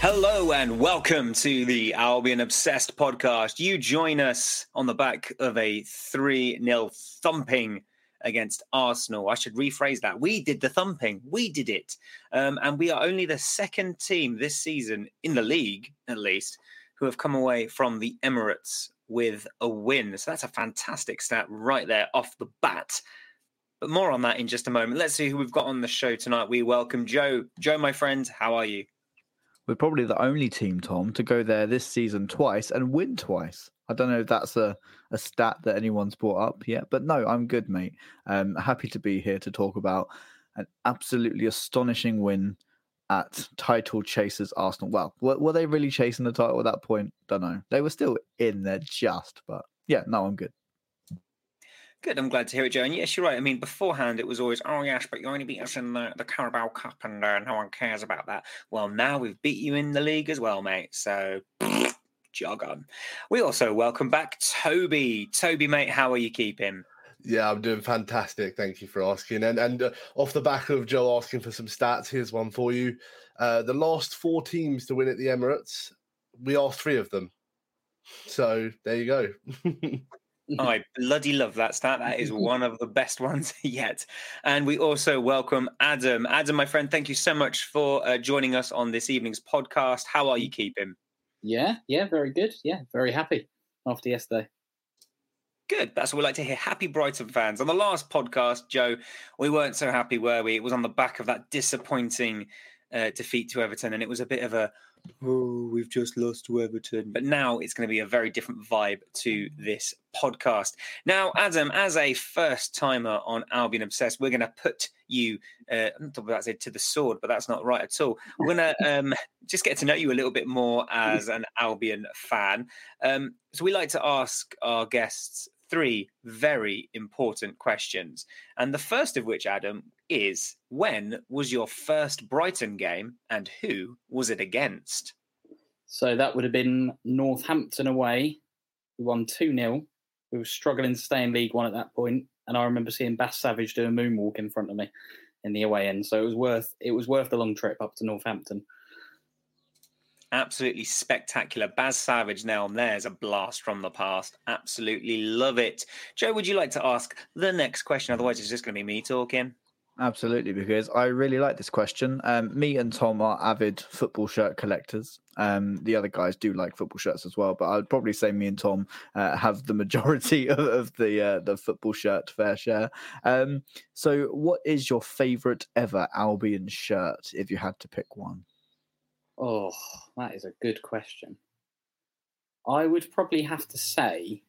Hello and welcome to the Albion Obsessed podcast. You join us on the back of a 3-0 thumping against Arsenal. I should rephrase that. We did the thumping. We did it. And we are only the second team this season, in the league at least, who have come away from the Emirates with a win. So that's a fantastic stat right there off the bat. But more on that in just a moment. Let's see who we've got on the show tonight. We welcome Joe. Joe, my friend, how are you? We're probably the only team, Tom, to go there this season twice and win twice. I don't know if that's a stat that anyone's brought up yet, but no, I'm good, mate. Happy to be here to talk about an absolutely astonishing win at title chasers Arsenal. Well, were they really chasing the title at that point? Don't know. They were still in there just, but yeah, no, I'm good. Good, I'm glad to hear it, Joe. And yes, you're right. I mean, beforehand, it was always, oh, yes, but you only beat us in the Carabao Cup and no one cares about that. Well, now we've beat you in the league as well, mate. So, jog on. We also welcome back Toby. Toby, mate, how are you keeping? Yeah, I'm doing fantastic. Thank you for asking. And off the back of Joe asking for some stats, here's one for you. The last 4 teams to win at the Emirates, we are 3 of them. So, there you go. I bloody love that stat. That is one of the best ones yet. And we also welcome Adam. Adam, my friend, thank you so much for joining us on this evening's podcast. How are you keeping? Yeah, very good. Yeah, very happy after yesterday. Good. That's what we like to hear. Happy Brighton fans. On the last podcast, Joe, we weren't so happy, were we? It was on the back of that disappointing defeat to Everton, and it was a bit of a, oh, we've just lost to Everton. But now it's going to be a very different vibe to this podcast. Now, Adam, as a first-timer on Albion Obsessed, we're going to put you, I'm not about to say to the sword, but that's not right at all. We're going to just get to know you a little bit more as an Albion fan. So we like to ask our guests 3 very important questions. And the first of which, Adam, is when was your first Brighton game and who was it against? So that would have been Northampton away. We won 2-0. We were struggling to stay in League One at that point, and I remember seeing Bass Savage do a moonwalk in front of me in the away end. So it was worth the long trip up to Northampton. Absolutely spectacular. Baz Savage now, and there's a blast from the past. Absolutely love it. Joe, would you like to ask the next question? Otherwise, it's just going to be me talking. Absolutely, because I really like this question. Me and Tom are avid football shirt collectors. The other guys do like football shirts as well, but I'd probably say me and Tom have the majority of the football shirt fair share. So what is your favourite ever Albion shirt, if you had to pick one? Oh, that is a good question. I would probably have to say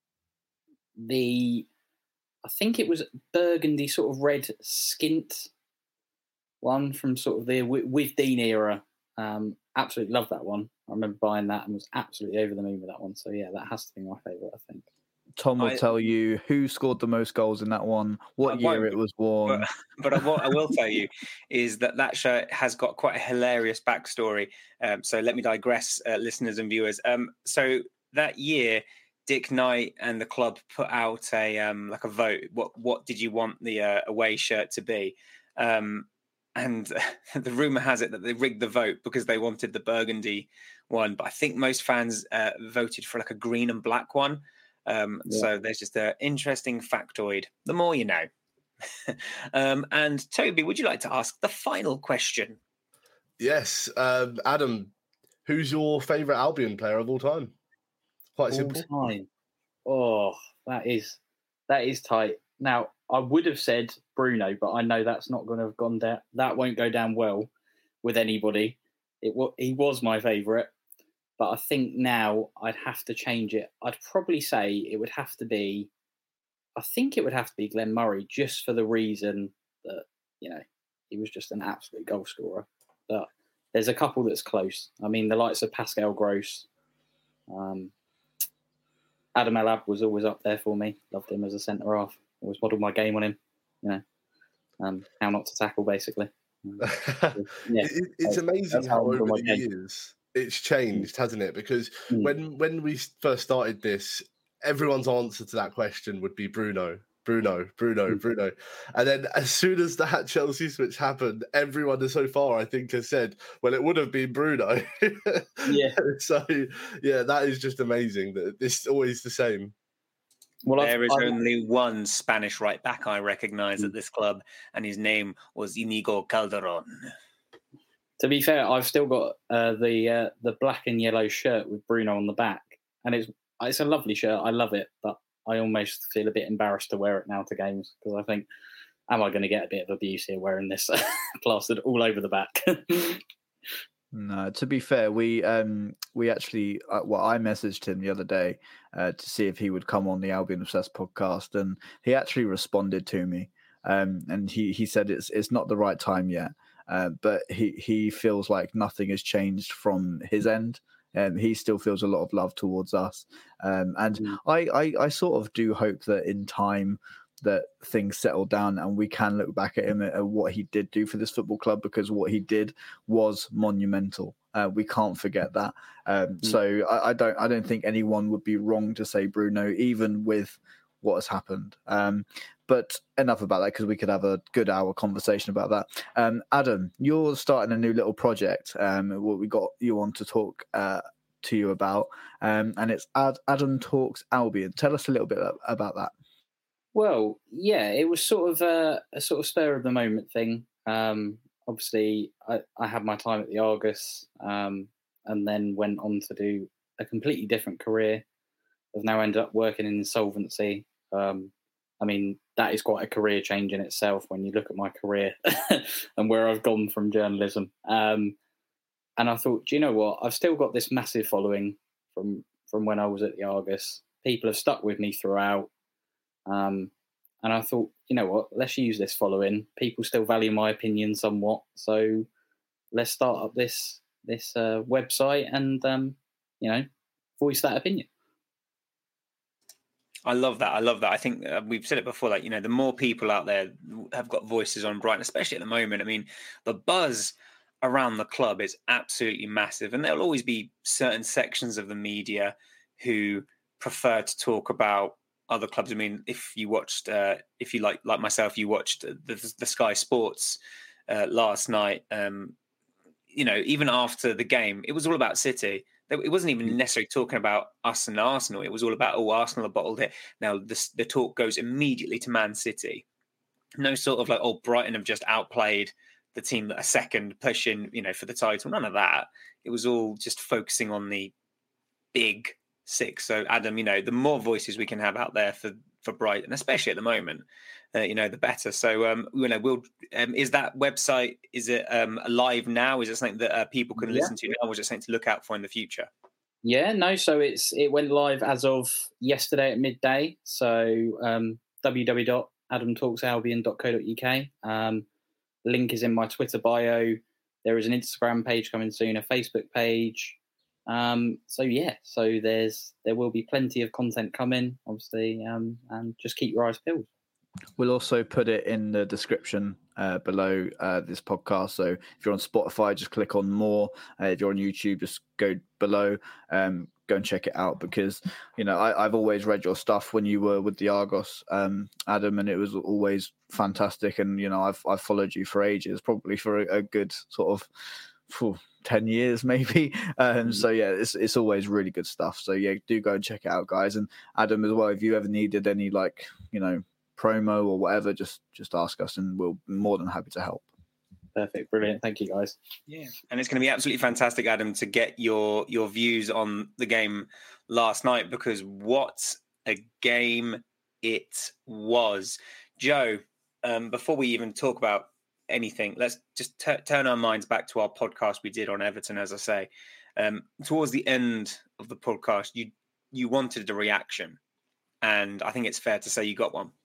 I think it was burgundy sort of red skint one from sort of the with Dean era. Absolutely love that one. I remember buying that and was absolutely over the moon with that one. So yeah, that has to be my favourite, I think. Tom will tell you who scored the most goals in that one, what year it was worn. But what I will tell you is that shirt has got quite a hilarious backstory. So let me digress, listeners and viewers. So that year, Dick Knight and the club put out a vote. What did you want the away shirt to be? And the rumor has it that they rigged the vote because they wanted the burgundy one. But I think most fans voted for like a green and black one. So there's just an interesting factoid. The more you know. And Toby, would you like to ask the final question? Yes. Adam, who's your favourite Albion player of all time? Quite simple. All time. Oh, that is tight. Now, I would have said Bruno, but I know that's not going to have gone down. That won't go down well with anybody. He was my favourite. But I think now I'd have to change it. I'd probably say it would have to be Glenn Murray, just for the reason that, he was just an absolute goal scorer. But there's a couple that's close. I mean, the likes of Pascal Gross. Adam Elab was always up there for me. Loved him as a centre-half. Always modelled my game on him. How not to tackle, basically. It's amazing how over the years it's changed, hasn't it? Because when we first started this, everyone's answer to that question would be Bruno. Bruno. And then as soon as that Chelsea switch happened, everyone so far, I think, has said, well, it would have been Bruno. Yeah. So, yeah, that is just amazing that it's always the same. Well, there is only one Spanish right back I recognise at this club, and his name was Inigo Calderon. To be fair, I've still got the black and yellow shirt with Bruno on the back, and it's a lovely shirt. I love it, but I almost feel a bit embarrassed to wear it now to games because I think, am I going to get a bit of abuse here wearing this plastered all over the back? No, to be fair, we actually, I messaged him the other day to see if he would come on the Albion Obsessed podcast, and he actually responded to me, and he said it's not the right time yet, but he feels like nothing has changed from his end. He still feels a lot of love towards us, I sort of do hope that in time that things settle down and we can look back at him at what he did do for this football club, because what he did was monumental. We can't forget that. So I don't think anyone would be wrong to say Bruno, even with what has happened. But enough about that, because we could have a good hour conversation about that. Adam, you're starting a new little project. What we got you on to talk to you about, and it's Adam Talks Albion. Tell us a little bit about that. Well, yeah, it was sort of a sort of spur of the moment thing. Obviously, I had my time at the Argus, and then went on to do a completely different career. I've now ended up working in insolvency. I mean, that is quite a career change in itself when you look at my career and where I've gone from journalism. And I thought, do you know what? I've still got this massive following from when I was at the Argus. People have stuck with me throughout. And I thought, you know what, let's use this following. People still value my opinion somewhat, so let's start up this website and voice that opinion. I love that. I think we've said it before, like, the more people out there have got voices on Brighton, especially at the moment. I mean, the buzz around the club is absolutely massive, and there'll always be certain sections of the media who prefer to talk about other clubs. I mean, if you watched, if you like myself, you watched the Sky Sports last night. Even after the game, it was all about City. It wasn't even necessarily talking about us and Arsenal. It was all about, Arsenal have bottled it. Now the talk goes immediately to Man City. No sort of like, Brighton have just outplayed the team that are second, pushing, for the title. None of that. It was all just focusing on the big six. So Adam, the more voices we can have out there for Brighton, especially at the moment, the better. So we'll is that website, is it live now? Is it something that people can listen to now, or is it something to look out for in the future? Yeah, no, so it went live as of yesterday at midday. So www.adamtalksalbion.co.uk. Link is in my Twitter bio. There is an Instagram page coming soon, a Facebook page. So there will be plenty of content coming, obviously, and just keep your eyes peeled. We'll also put it in the description below this podcast. So if you're on Spotify, just click on more. If you're on YouTube, just go below, go and check it out, because I've always read your stuff when you were with the Argos, Adam, and it was always fantastic. And I've followed you for ages, probably for a good sort of 10 years maybe. So yeah, it's always really good stuff. So yeah, do go and check it out, guys. And Adam as well, if you ever needed any promo or whatever, just ask us and we'll be more than happy to help. Perfect, brilliant, thank you guys. Yeah, and it's going to be absolutely fantastic, Adam, to get your views on the game last night, because what a game it was. Joe, before we even talk about anything, let's just turn our minds back to our podcast we did on Everton. As I say, towards the end of the podcast, you wanted a reaction, and I think it's fair to say you got one.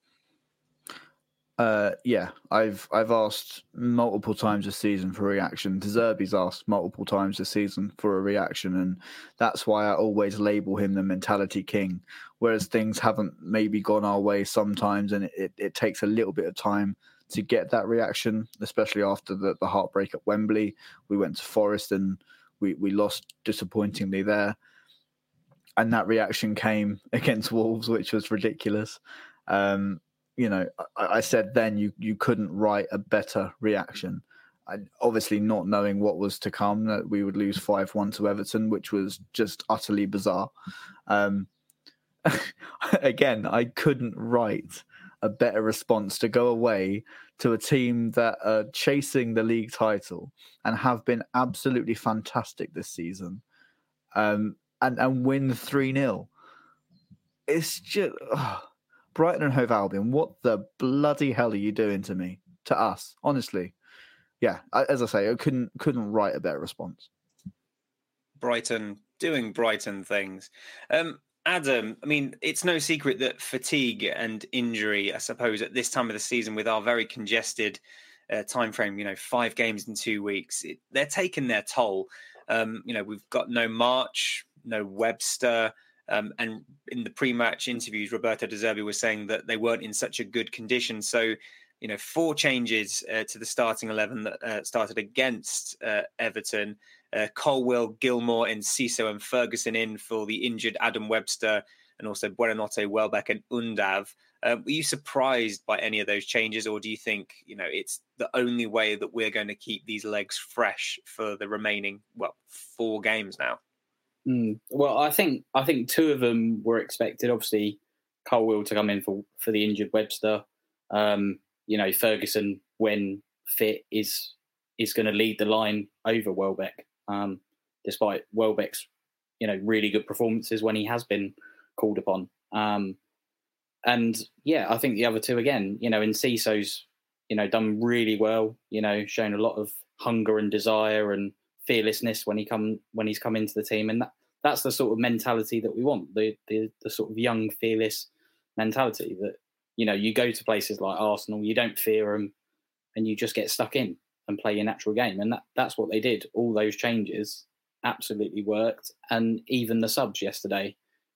Yeah, I've asked multiple times this season for a reaction. De Zerbi's asked multiple times this season for a reaction, and that's why I always label him the mentality king. Whereas things haven't maybe gone our way sometimes, and it takes a little bit of time to get that reaction, especially after the heartbreak at Wembley. We went to Forest and we lost disappointingly there, and that reaction came against Wolves, which was ridiculous. I said then you couldn't write a better reaction. Obviously, not knowing what was to come, that we would lose 5-1 to Everton, which was just utterly bizarre. Again, I couldn't write a better response to go away to a team that are chasing the league title and have been absolutely fantastic this season, and win 3-0. It's just Brighton and Hove Albion. What the bloody hell are you doing to us? Honestly, yeah. As I say, I couldn't write a better response. Brighton doing Brighton things. Adam, I mean, it's no secret that fatigue and injury, I suppose, at this time of the season with our very congested time frame, 5 games in 2 weeks, they're taking their toll. We've got no March, no Webster. And in the pre-match interviews, Roberto De Zerbi was saying that they weren't in such a good condition. So, 4 changes to the starting 11 that started against Everton. Colwill, Gilmore, Enciso and Ferguson in for the injured Adam Webster, and also Buonanotte, Welbeck and Undav. Were you surprised by any of those changes, or do you think it's the only way that we're going to keep these legs fresh for the remaining 4 games now? Well, I think 2 of them were expected. Obviously, Colwill to come in for the injured Webster. Ferguson, when fit, is going to lead the line over Welbeck. Despite Welbeck's, really good performances when he has been called upon. And yeah, I think the other 2 again, Enciso's, done really well, shown a lot of hunger and desire and fearlessness when he's come into the team. And that's the sort of mentality that we want, the sort of young, fearless mentality that, you go to places like Arsenal, you don't fear them and you just get stuck in and play your natural game. And that's what they did. All those changes absolutely worked. And even the subs yesterday,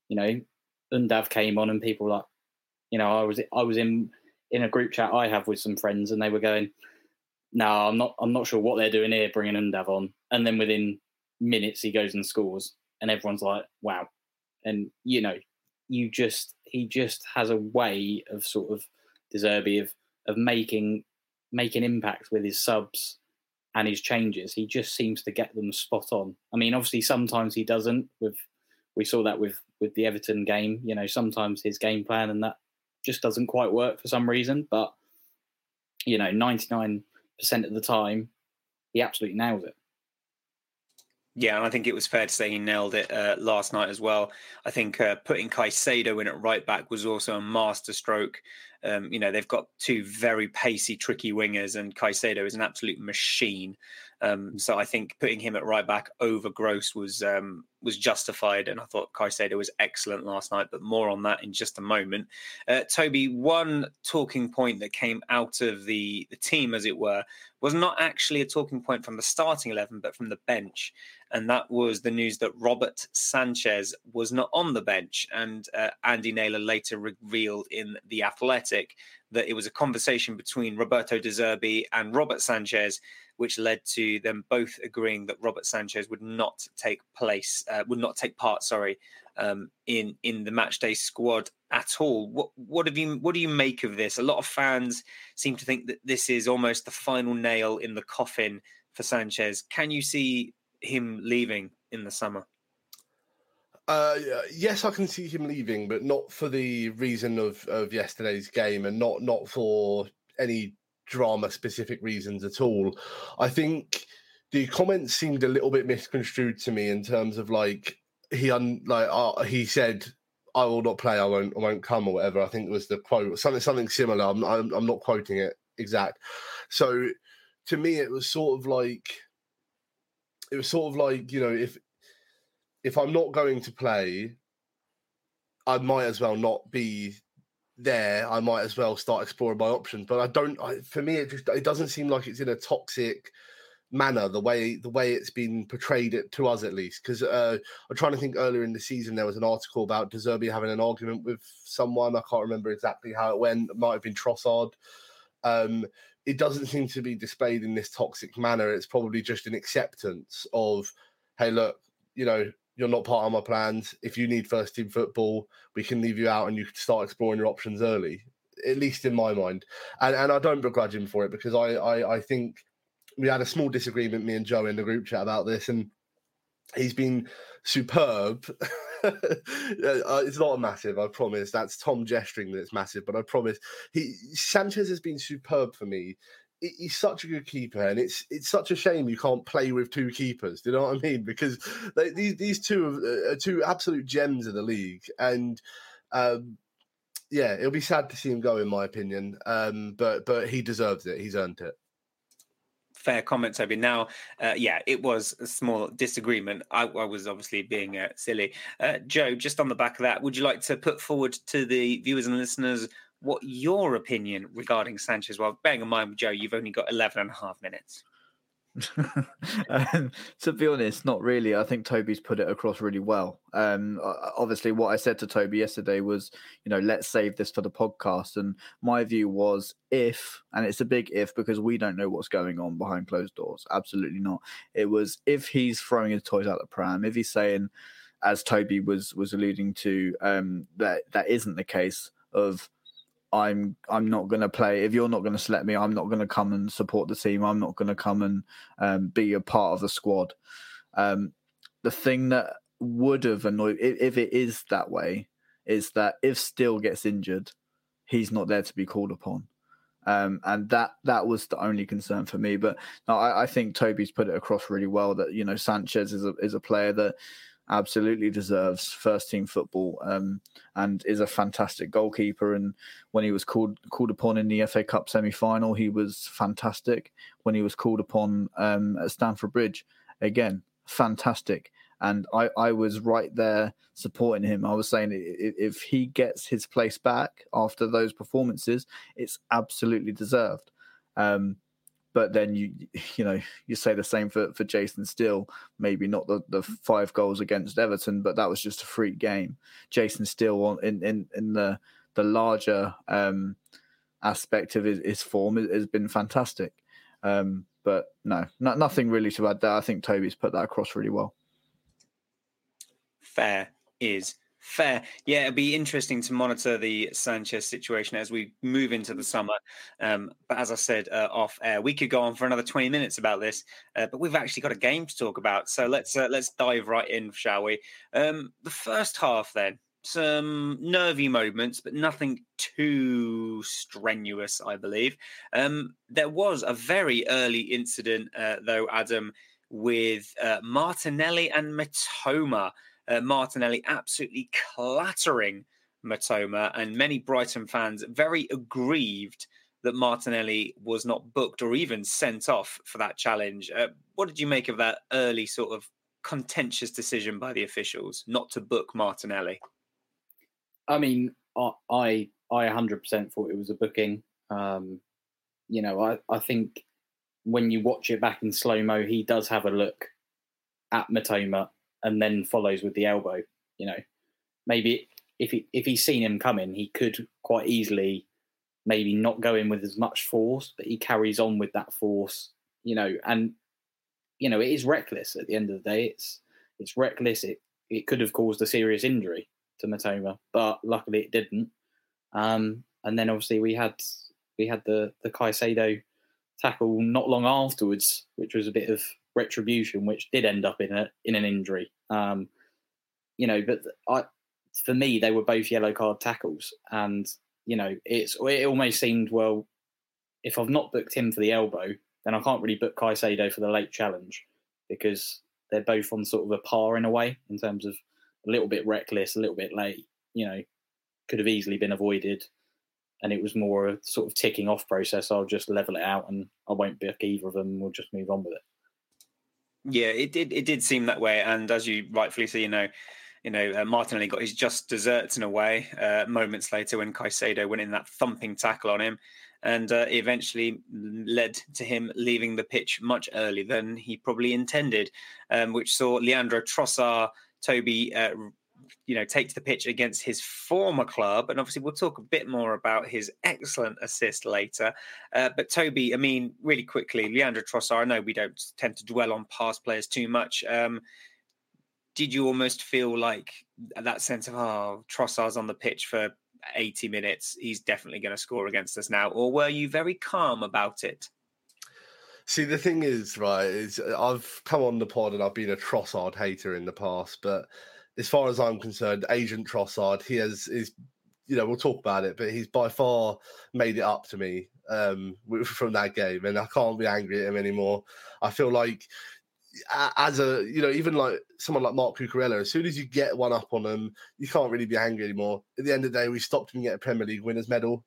Undav came on and people were like, I was in a group chat I have with some friends and they were going, no, I'm not sure what they're doing here, bringing Undav on. And then within minutes he goes and scores and everyone's like, wow. And, he just has a way of sort of De Zerbi of making impact with his subs and his changes. He just seems to get them spot on. I mean, obviously sometimes he doesn't. We saw that with the Everton game. Sometimes his game plan and that just doesn't quite work for some reason. But 99% of the time, he absolutely nails it. Yeah, and I think it was fair to say he nailed it last night as well. I think putting Caicedo in at right back was also a masterstroke. They've got 2 very pacey, tricky wingers, and Caicedo is an absolute machine. So I think putting him at right back over Gross was justified, and I thought Caicedo was excellent last night, but more on that in just a moment. Toby, one talking point that came out of the team, as it were, was not actually a talking point from the starting 11, but from the bench. And that was the news that Robert Sanchez was not on the bench. And Andy Naylor later revealed in The Athletic that it was a conversation between Roberto De Zerbi and Robert Sanchez, which led to them both agreeing that Robert Sanchez would not take part, in the matchday squad at all. What do you make of this? A lot of fans seem to think that this is almost the final nail in the coffin for Sanchez. Can you see him leaving in the summer? Yes, I can see him leaving, but not for the reason of yesterday's game, and not for any drama-specific reasons at all. I think the comments seemed a little bit misconstrued to me in terms of he said, "I will not play. I won't come," or whatever. I think it was the quote, something similar. I'm not quoting it exact. So to me, it was sort of like if I'm not going to play, I might as well not be there. I might as well start exploring my options. But for me, it doesn't seem like it's in a toxic manner, the way it's been portrayed to us, at least. Because I'm trying to think, earlier in the season there was an article about De Zerbi having an argument with someone. I can't remember exactly how it went. It might have been Trossard. It doesn't seem to be displayed in this toxic manner. It's probably just an acceptance of, hey, look, you're not part of my plans. If you need first team football, we can leave you out and you can start exploring your options early. at least in my mind. And I don't begrudge him for it, because I think we had a small disagreement, me and Joe, in the group chat about this, and he's been superb. It's not a massive, I promise. That's Tom gesturing that it's massive, but I promise. Sanchez has been superb for me. He's such a good keeper, and it's such a shame you can't play with two keepers. Do you know what I mean? Because these two are two absolute gems of the league, and yeah, it'll be sad to see him go, in my opinion. But he deserves it. He's earned it. Fair comment, Toby. Now, yeah, it was a small disagreement. I was obviously being silly. Joe, just on the back of that, would you like to put forward to the viewers and listeners what your opinion regarding Sanchez? Well, bearing in mind, Joe, you've only got 11 and a half minutes. To be honest, not really. I think Toby's put it across really well. Obviously, what I said to Toby yesterday was, let's save this for the podcast. And my view was, if, and it's a big if, because we don't know what's going on behind closed doors. Absolutely not. It was, if he's throwing his toys out the pram, if he's saying, as Toby was alluding to, that isn't the case of, I'm not going to play. If you're not going to select me, I'm not going to come and support the team. I'm not going to come and be a part of the squad. The thing that would have annoyed, if it is that way, is that if Steele gets injured, he's not there to be called upon. And that was the only concern for me. But no, I think Toby's put it across really well that, Sanchez is a player that absolutely deserves first team football, and is a fantastic goalkeeper. And when he was called upon in the FA Cup semi-final, he was fantastic. When he was called upon at Stamford Bridge, again, fantastic. And I was right there supporting him. I was saying, if he gets his place back after those performances, it's absolutely deserved. But then you say the same for Jason Steele. Maybe not the 5 goals against Everton, but that was just a freak game. Jason Steele in the larger aspect of his form has been fantastic. But no, nothing really to add there. I think Toby's put that across really well. Fair is fair. Yeah, it'll be interesting to monitor the Sanchez situation as we move into the summer. But as I said off air, we could go on for another 20 minutes about this, but we've actually got a game to talk about. So let's dive right in, shall we? The first half, then, some nervy moments, but nothing too strenuous, I believe. There was a very early incident, though, Adam, with Martinelli and Mitoma. Martinelli absolutely clattering Mitoma, and many Brighton fans very aggrieved that Martinelli was not booked or even sent off for that challenge. What did you make of that early sort of contentious decision by the officials not to book Martinelli? I mean, I 100% thought it was a booking. I think when you watch it back in slow-mo, he does have a look at Mitoma and then follows with the elbow. Maybe if he's seen him coming, he could quite easily maybe not go in with as much force, but he carries on with that force, and it is reckless at the end of the day. It's reckless. It could have caused a serious injury to Mitoma, but luckily it didn't. And then obviously we had the Caicedo tackle not long afterwards, which was a bit of retribution, which did end up in an injury. But for me, they were both yellow card tackles, and it almost seemed, well, if I've not booked him for the elbow, then I can't really book Caicedo for the late challenge, because they're both on sort of a par in a way in terms of a little bit reckless, a little bit late. Could have easily been avoided, and it was more a sort of ticking off process. I'll just level it out, and I won't book either of them. We'll just move on with it. Yeah, it did seem that way, and as you rightfully say, Martinelli got his just desserts in a way moments later when Caicedo went in that thumping tackle on him, and it eventually led to him leaving the pitch much earlier than he probably intended, which saw Leandro Trossard, Toby, take to the pitch against his former club. And obviously we'll talk a bit more about his excellent assist later. But Toby, I mean, really quickly, Leandro Trossard, I know we don't tend to dwell on past players too much. Did you almost feel like that sense of, Trossard's on the pitch for 80 minutes, he's definitely going to score against us now? Or were you very calm about it? See, the thing is, right, is I've come on the pod and I've been a Trossard hater in the past, but as far as I'm concerned, Agent Trossard, we'll talk about it, but he's by far made it up to me from that game, and I can't be angry at him anymore. I feel like even like someone like Mark Cucurella, as soon as you get one up on them, you can't really be angry anymore. At the end of the day, we stopped him getting a Premier League winners medal.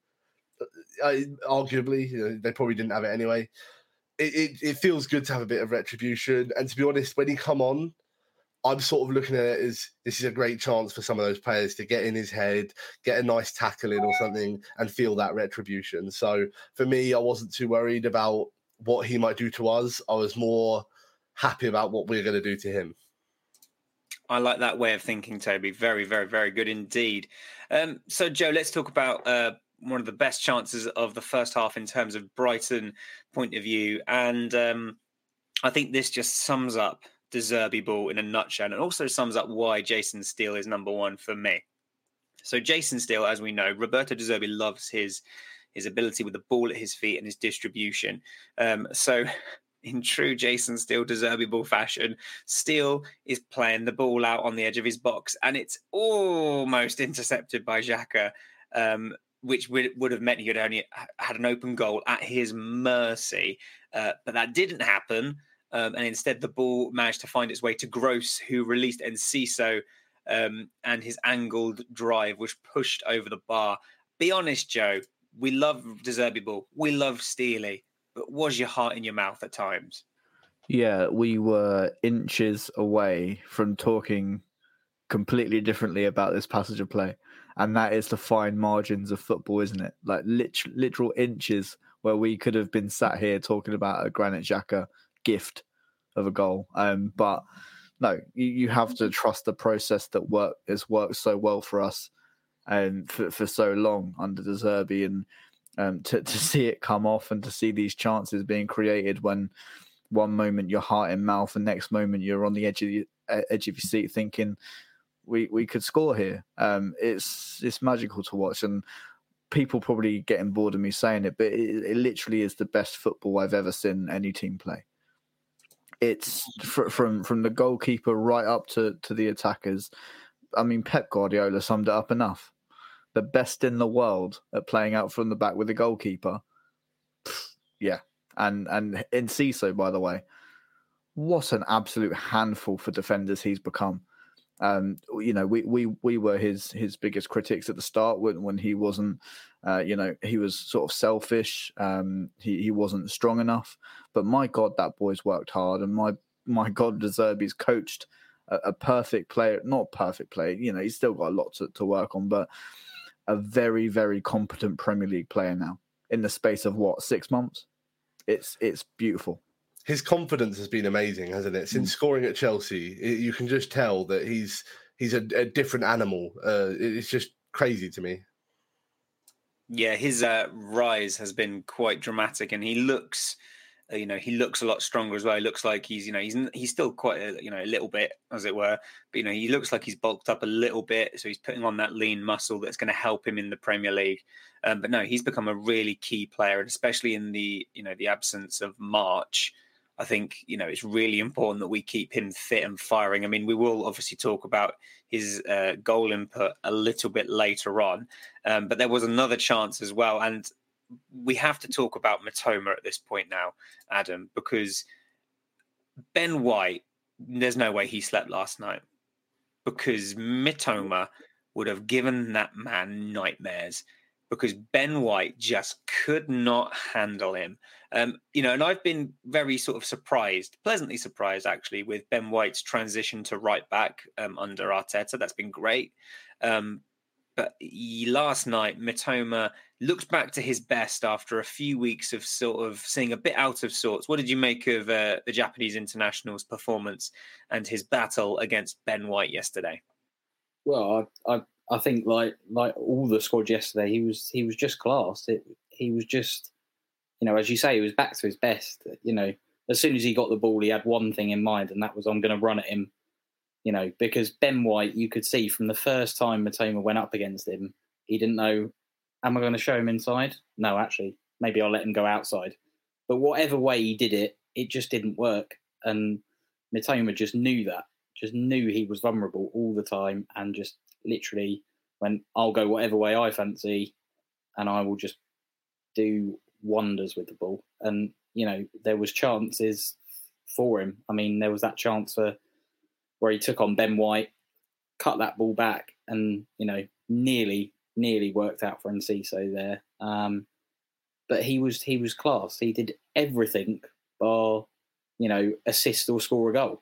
Arguably, they probably didn't have it anyway. It feels good to have a bit of retribution. And to be honest, when he come on, I'm sort of looking at it as this is a great chance for some of those players to get in his head, get a nice tackle in or something, and feel that retribution. So for me, I wasn't too worried about what he might do to us. I was more happy about what we're going to do to him. I like that way of thinking, Toby. Very, very, very good indeed. So, Joe, let's talk about one of the best chances of the first half in terms of Brighton point of view. And I think this just sums up De Zerbi ball in a nutshell, and also sums up why Jason Steele is number one for me. So Jason Steele, as we know, Roberto De Zerbi loves his ability with the ball at his feet and his distribution. So in true Jason Steele De Zerbi ball fashion, Steele is playing the ball out on the edge of his box, and it's almost intercepted by Xhaka, which would have meant he had only had an open goal at his mercy. But that didn't happen. And instead, the ball managed to find its way to Gross, who released Enciso, and his angled drive was pushed over the bar. Be honest, Joe, we love De Zerbi ball. We love Steely. But was your heart in your mouth at times? Yeah, we were inches away from talking completely differently about this passage of play. And that is the fine margins of football, isn't it? Like literal inches where we could have been sat here talking about a Granit Xhaka gift of a goal. But no, you have to trust the process that has worked so well for us and for so long under De Zerbi, and to see it come off and to see these chances being created when one moment you're heart in mouth and next moment you're on the edge of your seat thinking we could score here. It's magical to watch, and people probably getting bored of me saying it, but it literally is the best football I've ever seen any team play. It's from the goalkeeper right up to the attackers. I mean, Pep Guardiola summed it up enough. The best in the world at playing out from the back with the goalkeeper. Yeah. And Enciso, by the way, what an absolute handful for defenders he's become. We were his biggest critics at the start when he wasn't, he was sort of selfish. He wasn't strong enough. But my God, that boy's worked hard, and my God, De Zerbi's coached a perfect player, not perfect player. He's still got a lot to work on, but a very, very competent Premier League player now in the space of 6 months. It's beautiful. His confidence has been amazing, hasn't it? Since scoring at Chelsea, you can just tell that he's a different animal. It's just crazy to me. Yeah, his rise has been quite dramatic, and he looks a lot stronger as well. He looks like he's still quite a little bit, as it were, but he looks like he's bulked up a little bit, so he's putting on that lean muscle that's going to help him in the Premier League. But no, he's become a really key player, and especially in the absence of March, I think it's really important that we keep him fit and firing. I mean, we will obviously talk about his goal input a little bit later on, but there was another chance as well, and we have to talk about Mitoma at this point now, Adam, because Ben White, there's no way he slept last night, because Mitoma would have given that man nightmares, because Ben White just could not handle him. And I've been very sort of surprised, pleasantly surprised actually, with Ben White's transition to right back under Arteta. That's been great. But last night, Mitoma looked back to his best after a few weeks of sort of seeing a bit out of sorts. What did you make of the Japanese international's performance and his battle against Ben White yesterday? Well, I think like all the squad yesterday, he was just class. He was just, as you say, he was back to his best. As soon as he got the ball, he had one thing in mind, and that was, I'm going to run at him. Because Ben White, you could see from the first time Mitoma went up against him, He didn't know, am I going to show him inside? No, actually, maybe I'll let him go outside. But whatever way he did it, it just didn't work. And Mitoma just knew that, just knew he was vulnerable all the time, and just literally went, I'll go whatever way I fancy, and I will just do wonders with the ball. And, there was chances for him. I mean, there was that chance where he took on Ben White, cut that ball back, and, nearly worked out for Enciso there. But he was class. He did everything bar, assist or score a goal.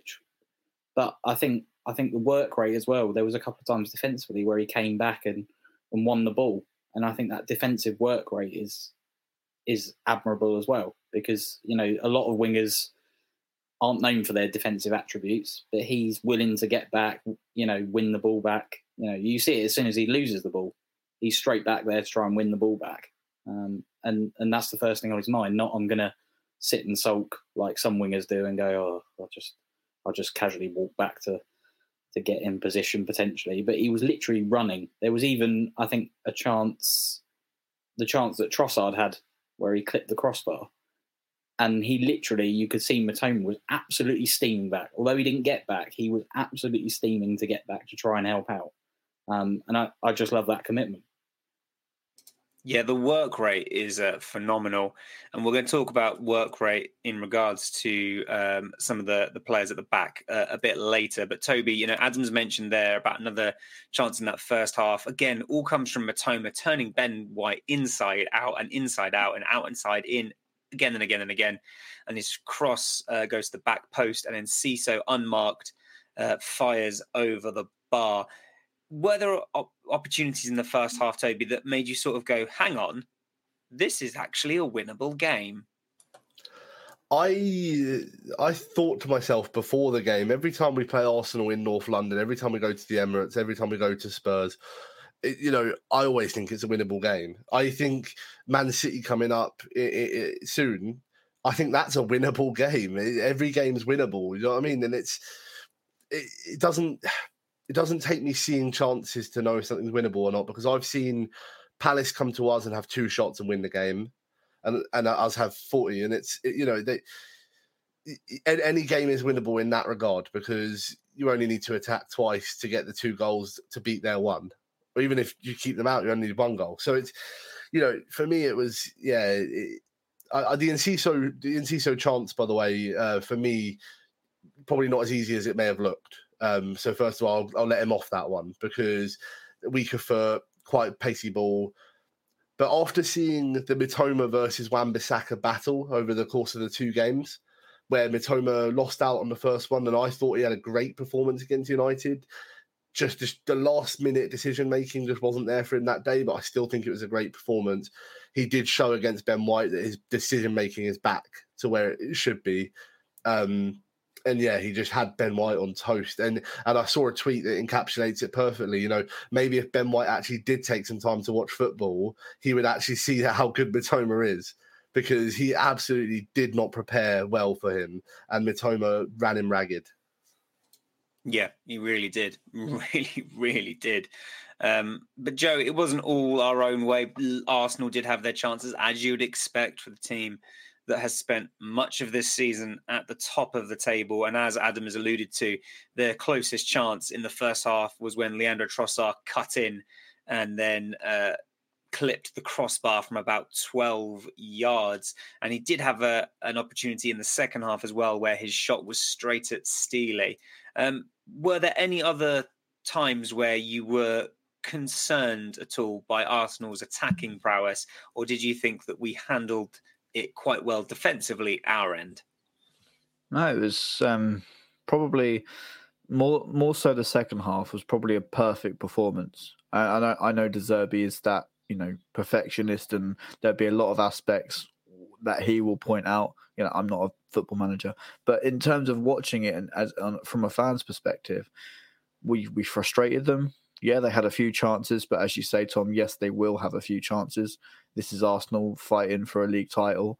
But I think the work rate as well. There was a couple of times defensively where he came back and won the ball, and I think that defensive work rate is admirable as well, because a lot of wingers aren't known for their defensive attributes, but he's willing to get back, win the ball back. You see it as soon as he loses the ball, he's straight back there to try and win the ball back. And that's the first thing on his mind. Not I'm going to sit and sulk like some wingers do and go, I'll just casually walk back to get in position potentially. But he was literally running. There was even, I think, the chance that Trossard had where he clipped the crossbar. And he literally, you could see Mitoma was absolutely steaming back. Although he didn't get back, he was absolutely steaming to get back to try and help out. And I just love that commitment. Yeah, the work rate is phenomenal. And we're going to talk about work rate in regards to some of the players at the back a bit later. But Toby, Adam's mentioned there about another chance in that first half. Again, all comes from Mitoma turning Ben White inside out and out inside in again and again and again. And his cross goes to the back post, and then Enciso, unmarked, fires over the bar. Were there opportunities in the first half, Toby, that made you sort of go, hang on, this is actually a winnable game? I thought to myself before the game, every time we play Arsenal in North London, every time we go to the Emirates, every time we go to Spurs, I always think it's a winnable game. I think Man City coming up soon, I think that's a winnable game. Every game's winnable, you know what I mean? And it doesn't take me seeing chances to know if something's winnable or not, because I've seen Palace come to us and have 2 shots and win the game, and us have 40. And any game is winnable in that regard, because you only need to attack twice to get the 2 goals to beat their 1. Or even if you keep them out, you only need 1 goal. So it's, for me, it was, the Enciso chance, by the way, for me, probably not as easy as it may have looked. So first of all, I'll let him off that one, because weaker foot, quite pacey ball. But after seeing the Mitoma versus Wan-Bissaka battle over the course of the 2 games, where Mitoma lost out on the first one, and I thought he had a great performance against United, just the last minute decision making just wasn't there for him that day. But I still think it was a great performance. He did show against Ben White that his decision making is back to where it should be. And yeah, he just had Ben White on toast. And I saw a tweet that encapsulates it perfectly. Maybe if Ben White actually did take some time to watch football, he would actually see how good Mitoma is, because he absolutely did not prepare well for him. And Mitoma ran him ragged. Yeah, he really did. Really, really did. But Joe, it wasn't all our own way. Arsenal did have their chances, as you'd expect for the team that has spent much of this season at the top of the table. And as Adam has alluded to, their closest chance in the first half was when Leandro Trossard cut in and then clipped the crossbar from about 12 yards. And he did have an opportunity in the second half as well, where his shot was straight at Steele. Were there any other times where you were concerned at all by Arsenal's attacking prowess, or did you think that we handled it quite well defensively our end? No, it was probably more so the second half was probably a perfect performance. I know De Zerbi is that, perfectionist, and there'd be a lot of aspects that he will point out. I'm not a football manager, but in terms of watching it and from a fan's perspective, we frustrated them. Yeah, they had a few chances, but as you say, Tom, yes, they will have a few chances. This is Arsenal fighting for a league title.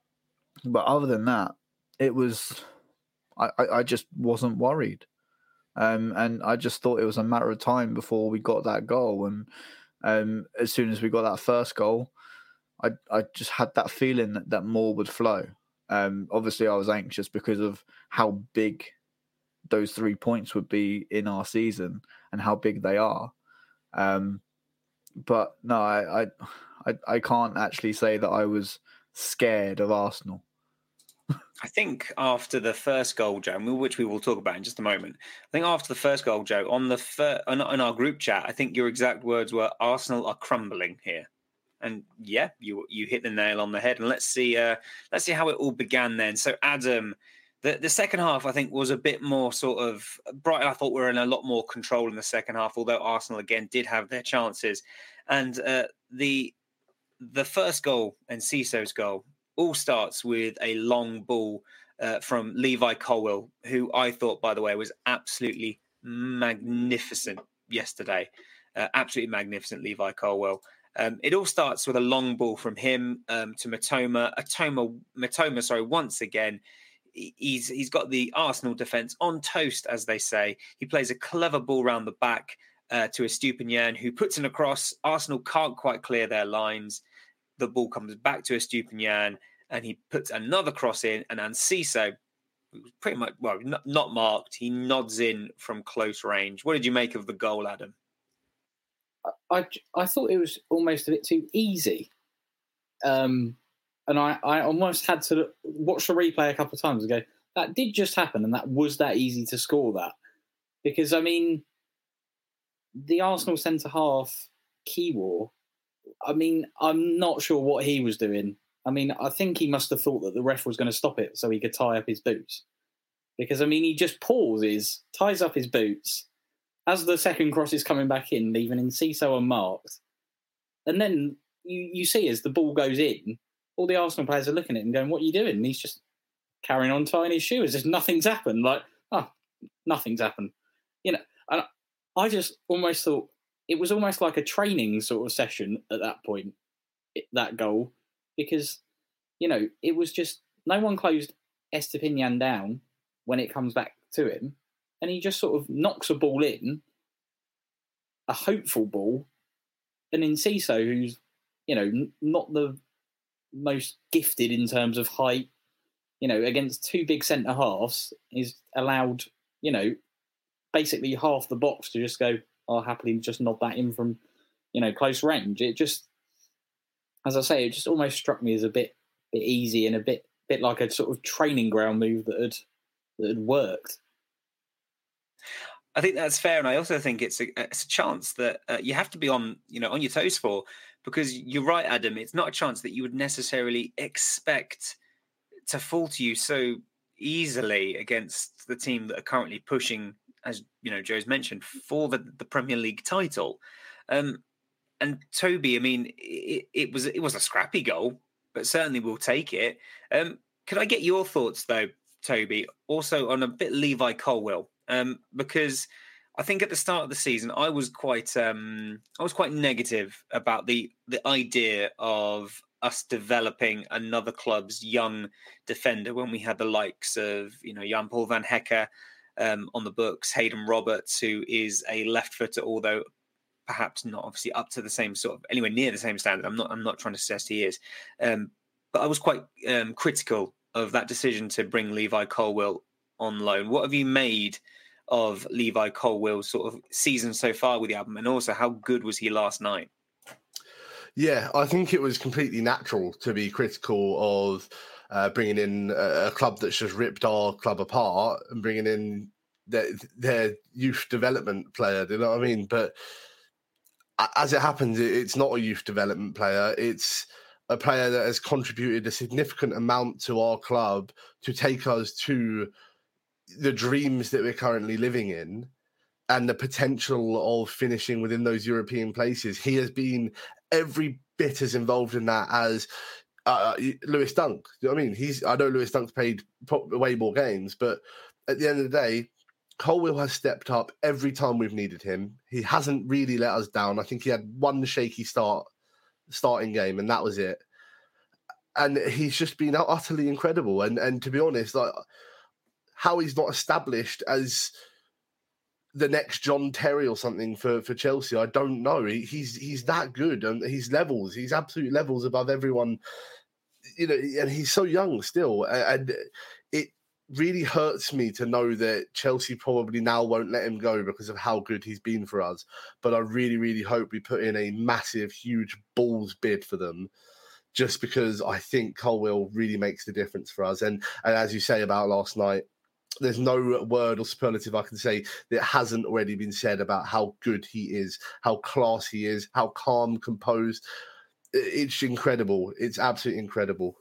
But other than that, it was, I just wasn't worried. And I just thought it was a matter of time before we got that goal. And as soon as we got that first goal, I just had that feeling that more would flow. Obviously, I was anxious because of how big those 3 points would be in our season and how big they are. But no, I can't actually say that I was scared of Arsenal. I think after the first goal, Joe, which we will talk about in just a moment, I think after the first goal, Joe, on our group chat, I think your exact words were, "Arsenal are crumbling here." And yeah, you hit the nail on the head. And let's see how it all began then. So Adam, the second half I think was a bit more sort of Brighton. I thought we were in a lot more control in the second half, although Arsenal again did have their chances. And the first goal and Cisso's goal all starts with a long ball from Levi Colwill, who I thought, by the way, was absolutely magnificent yesterday. Absolutely magnificent, Levi Colwill. It all starts with a long ball from him to Matoma. Matoma, once again, he's got the Arsenal defence on toast, as they say. He plays a clever ball round the back to Estupiñán, who puts it across. Arsenal can't quite clear their lines. The ball comes back to Estupiñán, and he puts another cross in, and Enciso, pretty much, well, not marked, he nods in from close range. What did you make of the goal, Adam? I thought it was almost a bit too easy. And I almost had to watch the replay a couple of times and go, that did just happen, and that was that easy to score that. Because, I mean, the Arsenal centre-half, Kiwior, I mean, I'm not sure what he was doing. I mean, I think he must have thought that the ref was going to stop it so he could tie up his boots. Because, I mean, he just pauses, ties up his boots, as the second cross is coming back in, leaving Enciso unmarked. And then you see as the ball goes in, all the Arsenal players are looking at him going, what are you doing? And he's just carrying on tying his shoe as if nothing's happened. Like, nothing's happened. You know, and I just almost thought it was almost like a training sort of session at that point, that goal, because, you know, it was just no one closed Estupiñán down when it comes back to him. And he just sort of knocks a ball in, a hopeful ball, and Enciso, who's, you know, not the most gifted in terms of height, you know, against two big centre-halves, is allowed, you know, basically half the box to just go, I'll happily just nod that in from, you know, close range. It just, as I say, it just almost struck me as a bit easy and a bit like a sort of training ground move that had worked. I think that's fair, and I also think it's a chance that you have to be on your toes for, because you're right, Adam. It's not a chance that you would necessarily expect to fall to you so easily against the team that are currently pushing, as you know, Joe's mentioned, for the Premier League title. And Toby, I mean, it was a scrappy goal, but certainly we'll take it. Could I get your thoughts though, Toby, also on a bit Levi Colwill? Because I think at the start of the season, I was quite negative about the idea of us developing another club's young defender when we had the likes of, you know, Jan-Paul van Hecke on the books, Hayden Roberts, who is a left footer, although perhaps not obviously up to the same sort of anywhere near the same standard. I'm not trying to suggest he is, but I was quite critical of that decision to bring Levi Colwill on loan. What have you made of Levi Colwill's sort of season so far with the album, and also how good was he last night? Yeah, I think it was completely natural to be critical of bringing in a club that's just ripped our club apart and bringing in their youth development player. Do you know what I mean? But as it happens, it's not a youth development player. It's a player that has contributed a significant amount to our club to take us to the dreams that we're currently living in and the potential of finishing within those European places. He has been every bit as involved in that as Lewis Dunk. You know what I mean? I know Lewis Dunk's played way more games, but at the end of the day, Colwill has stepped up every time we've needed him. He hasn't really let us down. I think he had one shaky starting game, and that was it. And he's just been utterly incredible. And to be honest, like, how he's not established as the next John Terry or something for Chelsea. I don't know. He's that good, and he's absolute levels above everyone. You know, and he's so young still, and it really hurts me to know that Chelsea probably now won't let him go because of how good he's been for us. But I really, really hope we put in a massive, huge balls bid for them, just because I think Colwill really makes the difference for us. And as you say about last night, there's no word or superlative I can say that hasn't already been said about how good he is, how class he is, how calm, composed. It's incredible. It's absolutely incredible.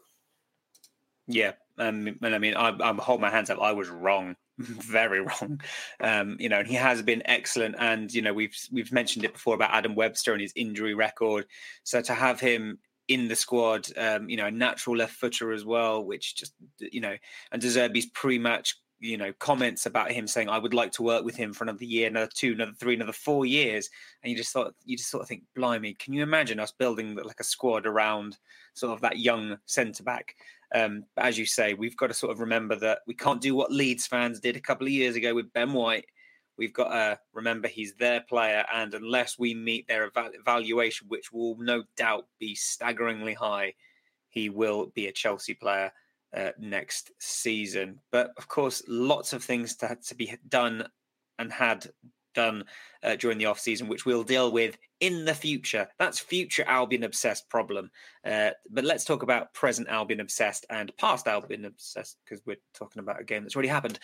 Yeah. And I mean, I'm hold my hands up. I was wrong, very wrong. You know, and he has been excellent. And, you know, we've mentioned it before about Adam Webster and his injury record. So to have him in the squad, you know, a natural left footer as well, which just, you know, and De Zerbi's pre-match, you know, comments about him saying, I would like to work with him for another year, another 2, another 3, another 4 years. And you just sort of think, blimey, can you imagine us building like a squad around sort of that young centre back? As you say, we've got to sort of remember that we can't do what Leeds fans did a couple of years ago with Ben White. We've got to remember he's their player, and unless we meet their evaluation, which will no doubt be staggeringly high, he will be a Chelsea player next season. But of course, lots of things to be done and had done during the off-season, which we'll deal with in the future. That's future Albion obsessed problem. But let's talk about present Albion obsessed and past Albion obsessed, because we're talking about a game that's already happened.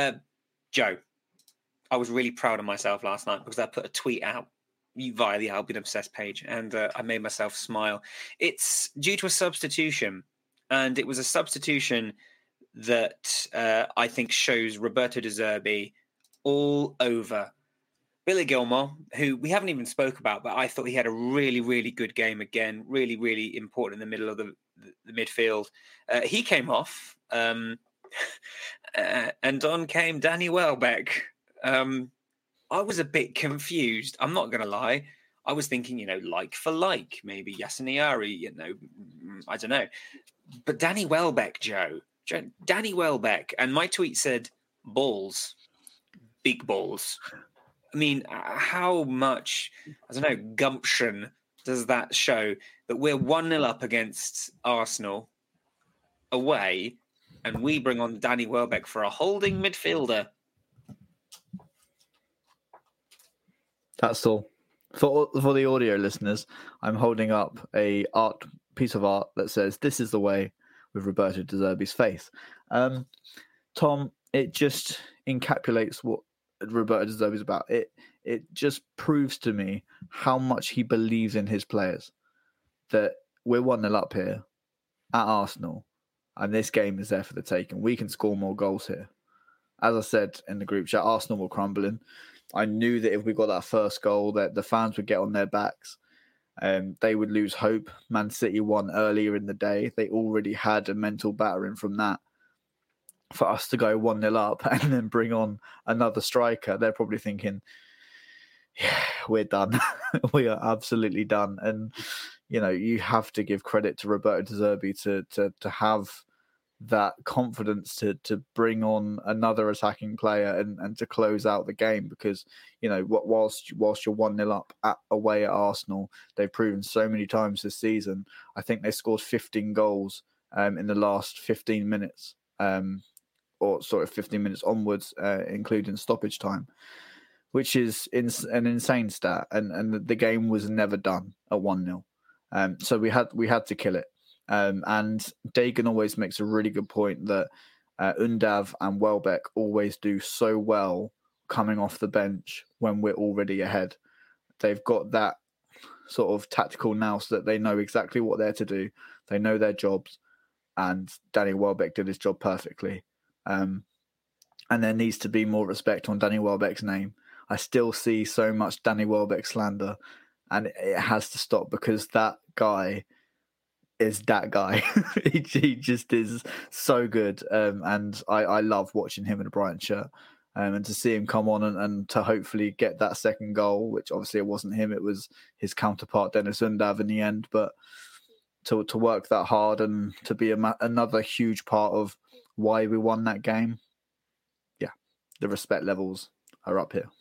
Joe, I was really proud of myself last night because I put a tweet out via the Albion Obsessed page, and I made myself smile. It's due to a substitution, and it was a substitution that I think shows Roberto De Zerbi all over. Billy Gilmour, who we haven't even spoke about, but I thought he had a really, really good game again, really, really important in the middle of the midfield. He came off, and on came Danny Welbeck. I was a bit confused. I'm not going to lie. I was thinking, you know, like for like, maybe Yasunari, you know, I don't know. But Danny Welbeck, Joe, Danny Welbeck, and my tweet said balls, big balls. I mean, how much, I don't know, gumption does that show that we're 1-0 up against Arsenal away, and we bring on Danny Welbeck for a holding midfielder? That's all. For the audio listeners, I'm holding up a piece of art that says, "This is the way," with Roberto De Zerbi's face. Tom, it just encapsulates what Roberto De Zerbi is about. It just proves to me how much he believes in his players. That we're 1-0 up here at Arsenal, and this game is there for the taking. We can score more goals here. As I said in the group chat, Arsenal were crumbling. I knew that if we got that first goal, that the fans would get on their backs. They would lose hope. Man City won earlier in the day. They already had a mental battering from that. For us to go 1-0 up and then bring on another striker, they're probably thinking, yeah, we're done. We are absolutely done. And, you know, you have to give credit to Roberto De Zerbi to have that confidence to bring on another attacking player and to close out the game, because, you know, whilst you're 1-0 up away at Arsenal, they've proven so many times this season. I think they scored 15 goals in the last 15 minutes, or sort of 15 minutes onwards, including stoppage time, which is an insane stat. And the game was never done at 1-0. So we had to kill it. And Dagan always makes a really good point that Undav and Welbeck always do so well coming off the bench when we're already ahead. They've got that sort of tactical nous that they know exactly what they're to do. They know their jobs, and Danny Welbeck did his job perfectly. And there needs to be more respect on Danny Welbeck's name. I still see so much Danny Welbeck slander, and it has to stop, because that guy is that guy. he just is so good. And I love watching him in a Brighton shirt. And to see him come on and to hopefully get that second goal, which obviously it wasn't him, it was his counterpart, Dennis Undav, in the end. But to work that hard and to be another huge part of why we won that game, yeah, the respect levels are up here.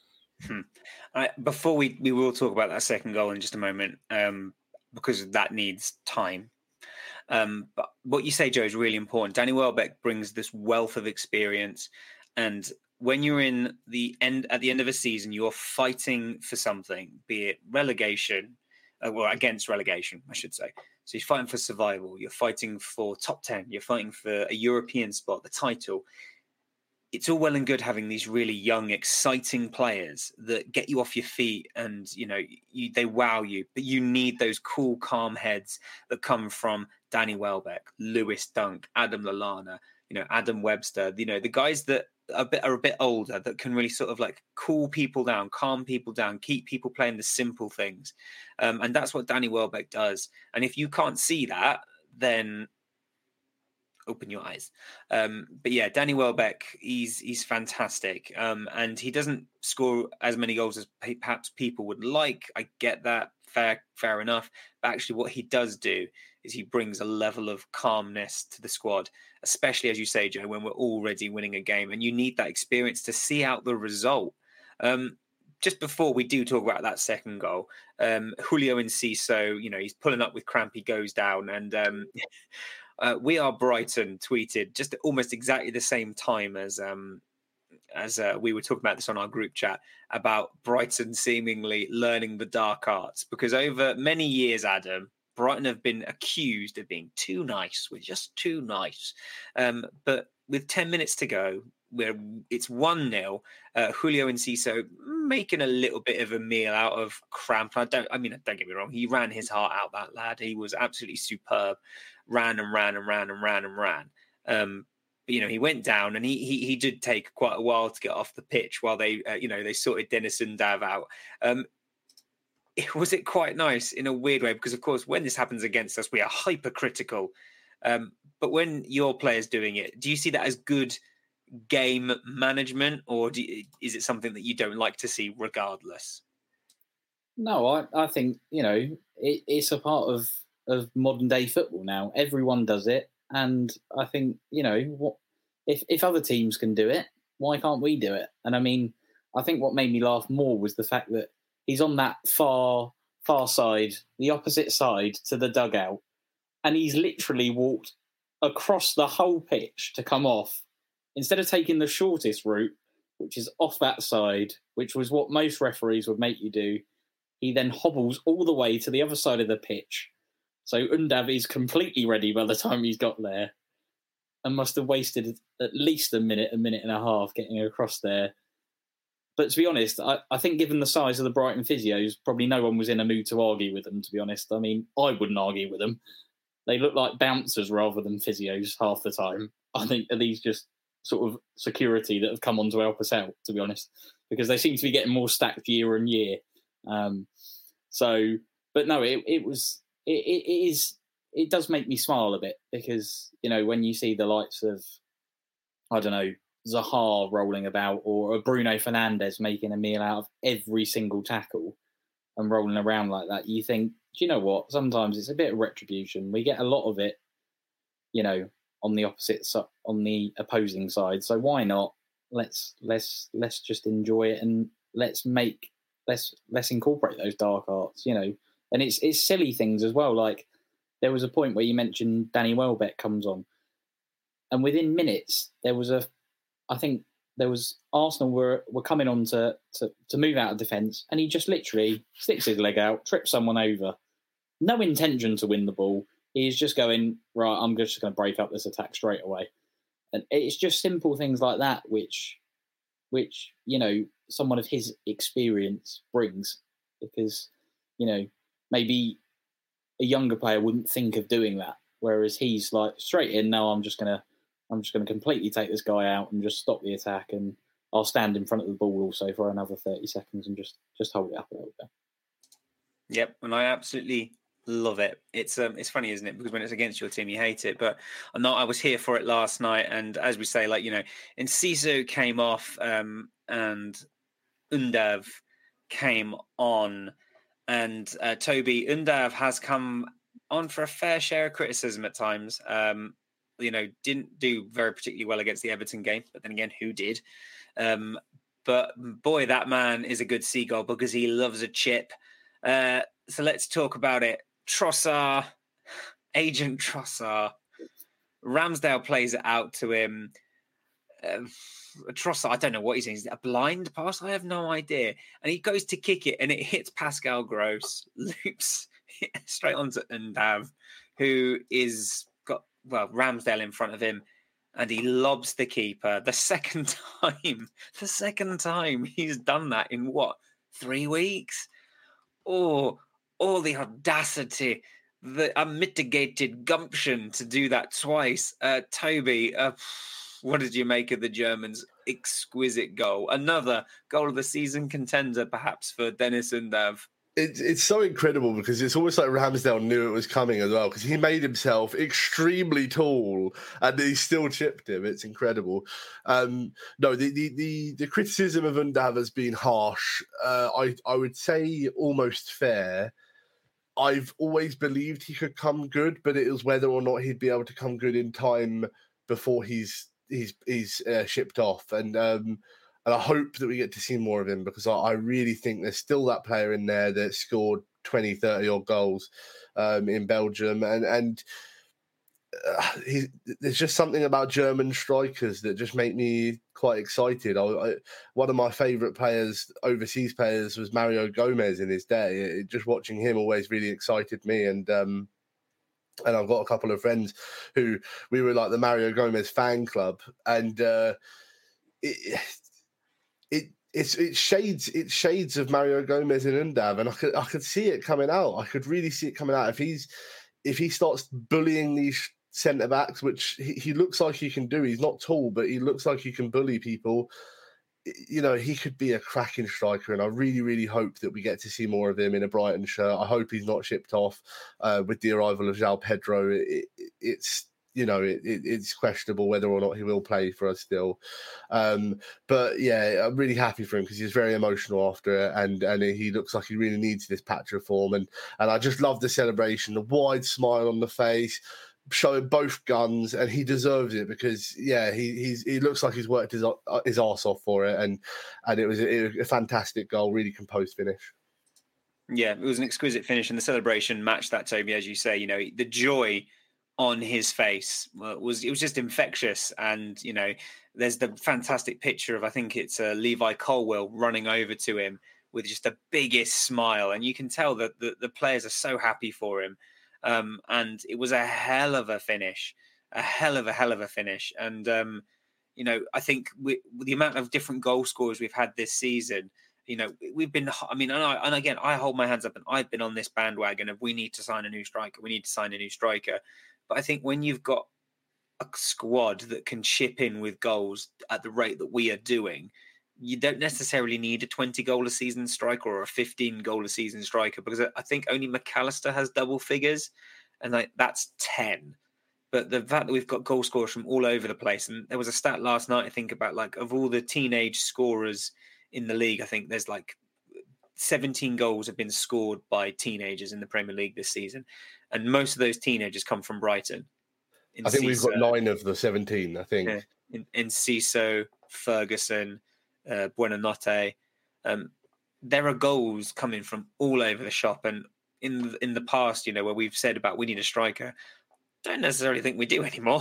Before we will talk about that second goal in just a moment, because that needs time. But what you say, Joe, is really important. Danny Welbeck brings this wealth of experience, and when you're at the end of a season, you're fighting for something, be it relegation, against relegation, I should say. So you're fighting for survival. You're fighting for top 10. You're fighting for a European spot, the title. It's all well and good having these really young, exciting players that get you off your feet and, they wow you. But you need those cool, calm heads that come from Danny Welbeck, Lewis Dunk, Adam Lallana, Adam Webster, the guys that are a bit older that can really sort of like cool people down, calm people down, keep people playing the simple things. And that's what Danny Welbeck does. And if you can't see that, then open your eyes. But yeah, Danny Welbeck, he's fantastic. And he doesn't score as many goals as perhaps people would like. I get that. Fair enough. But actually what he does do is he brings a level of calmness to the squad, especially, as you say, Joe, when we're already winning a game. And you need that experience to see out the result. Just before we do talk about that second goal, Julio Enciso, he's pulling up with cramp. He goes down and... We Are Brighton tweeted just almost exactly the same time as we were talking about this on our group chat about Brighton seemingly learning the dark arts, because over many years, Adam, Brighton have been accused of being too nice. We're just too nice. But with 10 minutes to go, it's 1-0. Julio Enciso making a little bit of a meal out of cramp. Don't get me wrong. He ran his heart out, that lad. He was absolutely superb. Ran. He went down, and he did take quite a while to get off the pitch while they sorted Dennis Undav out. Was it quite nice in a weird way? Because of course, when this happens against us, we are hypercritical. But when your player's doing it, do you see that as good game management, or is it something that you don't like to see regardless? No, I think it's a part of modern day football now. Everyone does it, and I think what if other teams can do it, why can't we do it? And I think what made me laugh more was the fact that he's on that far side, the opposite side to the dugout, and he's literally walked across the whole pitch to come off. Instead of taking the shortest route, which is off that side, which was what most referees would make you do, he then hobbles all the way to the other side of the pitch. So Undav is completely ready by the time he's got there, and must have wasted at least a minute and a half getting across there. But to be honest, I think given the size of the Brighton physios, probably no one was in a mood to argue with them, to be honest. I wouldn't argue with them. They look like bouncers rather than physios half the time. I think are these just sort of security that have come on to help us out, to be honest, because they seem to be getting more stacked year on year. But no, it does make me smile a bit, because when you see the likes of, I don't know, Zaha rolling about, or a Bruno Fernandes making a meal out of every single tackle and rolling around like that, you think, do you know what? Sometimes it's a bit of retribution. We get a lot of it, on the on the opposing side. So why not? Let's just enjoy it, and let's incorporate those dark arts, And it's silly things as well. Like there was a point where you mentioned Danny Welbeck comes on, and within minutes there was Arsenal were coming on to move out of defence, and he just literally sticks his leg out, trips someone over. No intention to win the ball. He's just going, right, I'm just going to break up this attack straight away. And it's just simple things like that which someone of his experience brings, because maybe a younger player wouldn't think of doing that, whereas he's like straight in. No, I'm just gonna completely take this guy out and just stop the attack, and I'll stand in front of the ball also for another 30 seconds and just hold it up a little bit. Yep, and I absolutely love it. It's funny, isn't it? Because when it's against your team, you hate it. But I was here for it last night, and as we say, Enciso came off, and Undav came on, and Toby, Undav has come on for a fair share of criticism at times. Didn't do very particularly well against the Everton game, but then again, who did? But boy, that man is a good seagull because he loves a chip. So let's talk about it. Trossard, Agent Trossard. Ramsdale plays it out to him. Trossard, I don't know what he's saying. Is it a blind pass? I have no idea. And he goes to kick it and it hits Pascal Gross, loops straight onto Undav, who is got, Ramsdale in front of him. And he lobs the keeper the second time he's done that in 3 weeks? Oh, all the audacity, the unmitigated gumption to do that twice. Toby, what did you make of the Germans' exquisite goal? Another goal of the season contender, perhaps, for Dennis Undav. It's so incredible because it's almost like Ramsdale knew it was coming as well, because he made himself extremely tall and he still chipped him. It's incredible. No, the criticism of Undav has been harsh. I would say almost fair. I've always believed he could come good, but it was whether or not he'd be able to come good in time before he's shipped off. And I hope that we get to see more of him, because I really think there's still that player in there that scored 20, 30 odd goals in Belgium. And there's just something about German strikers that just make me quite excited. One of my favourite players, overseas players, was Mario Gomez in his day. Just watching him always really excited me. And I've got a couple of friends who we were like the Mario Gomez fan club. And It's shades of Mario Gomez and Undav, and I could see it coming out. I could really see it coming out if he starts bullying these centre backs, which he looks like he can do. He's not tall, but he looks like he can bully people. You know, he could be a cracking striker, and I really, really hope that we get to see more of him in a Brighton shirt. I hope he's not shipped off with the arrival of João Pedro. It's questionable whether or not he will play for us still. But yeah, I'm really happy for him because he's very emotional after it, and he looks like he really needs this patch of form. And I just love the celebration, the wide smile on the face, showing both guns, and he deserves it because he looks like he's worked his arse off for it, and it was a fantastic goal, really composed finish. Yeah, it was an exquisite finish, and the celebration matched that, Toby, as you say. You know, the joy on his face was just infectious. And there's the fantastic picture of, I think it's Levi Colwill running over to him with just the biggest smile, and you can tell that the players are so happy for him. And it was a hell of a finish, and I think with the amount of different goal scorers we've had this season, we've been, and again, I hold my hands up, and I've been on this bandwagon of we need to sign a new striker. But I think when you've got a squad that can chip in with goals at the rate that we are doing, you don't necessarily need a 20-goal a season striker or a 15-goal a season striker, because I think only McAllister has double figures, and that's 10. But the fact that we've got goal scorers from all over the place, and there was a stat last night, I think, about of all the teenage scorers in the league, I think there's 17 goals have been scored by teenagers in the Premier League this season. And most of those teenagers come from Brighton. I think we've got 9 of the 17, I think. Yeah. In Ciso, Ferguson, Buonanotte. There are goals coming from all over the shop. And in the past, where we've said about we need a striker, don't necessarily think we do anymore.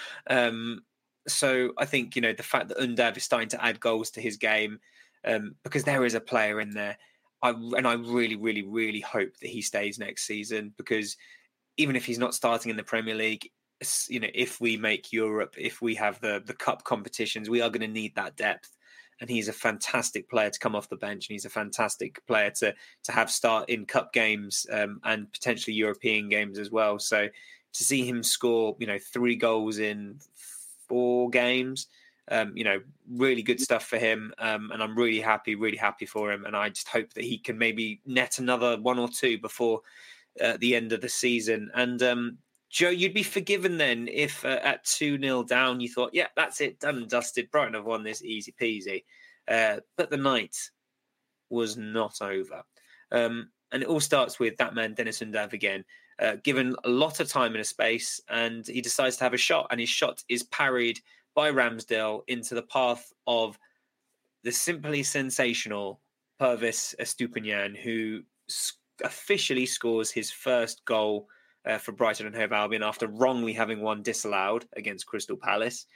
So I think, the fact that Undav is starting to add goals to his game, because there is a player in there. I really, really, really hope that he stays next season, because even if he's not starting in the Premier League, if we make Europe, if we have the cup competitions, we are going to need that depth. And he's a fantastic player to come off the bench, and he's a fantastic player to have start in cup games and potentially European games as well. So to see him score, 3 goals in 4 games, really good stuff for him. And I'm really happy for him. And I just hope that he can maybe net another 1 or 2 before the end of the season. And Joe, you'd be forgiven then if at 2-0 down you thought, yeah, that's it, done and dusted. Brighton have won this easy peasy. But the night was not over. And it all starts with that man, Dennis Undav, again, given a lot of time and a space, and he decides to have a shot, and his shot is parried by Ramsdale into the path of the simply sensational Pervis Estupiñán, who officially scores his first goal for Brighton and Hove Albion after wrongly having one disallowed against Crystal Palace.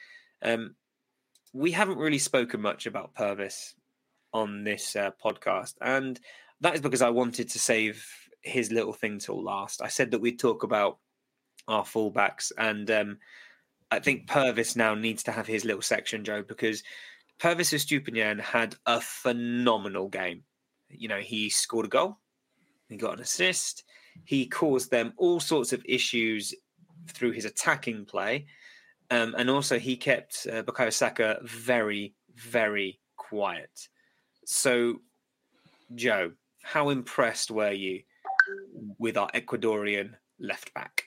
We haven't really spoken much about Pervis on this podcast, and that is because I wanted to save his little thing till last. I said that we'd talk about our fullbacks, and I think Pervis now needs to have his little section, Joe, because Pervis Estupiñán had a phenomenal game. You know, he scored a goal, he got an assist, he caused them all sorts of issues through his attacking play, and also he kept Bukayo Saka very, very quiet. So, Joe, how impressed were you with our Ecuadorian left back?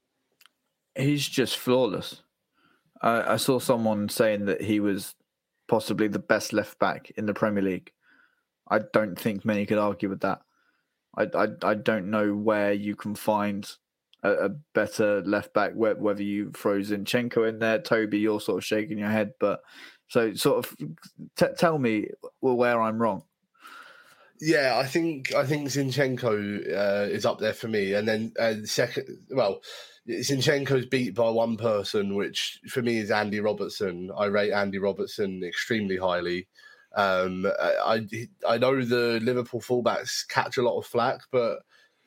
He's just flawless. I saw someone saying that he was possibly the best left back in the Premier League. I don't think many could argue with that. I don't know where you can find a better left back, whether you throw Zinchenko in there. Toby, you're sort of shaking your head, but so sort of tell me where I'm wrong. Yeah, I think Zinchenko is up there for me, and then second. Well, Zinchenko's beat by one person, which for me is Andy Robertson. I rate Andy Robertson extremely highly. I know the Liverpool fullbacks catch a lot of flack, but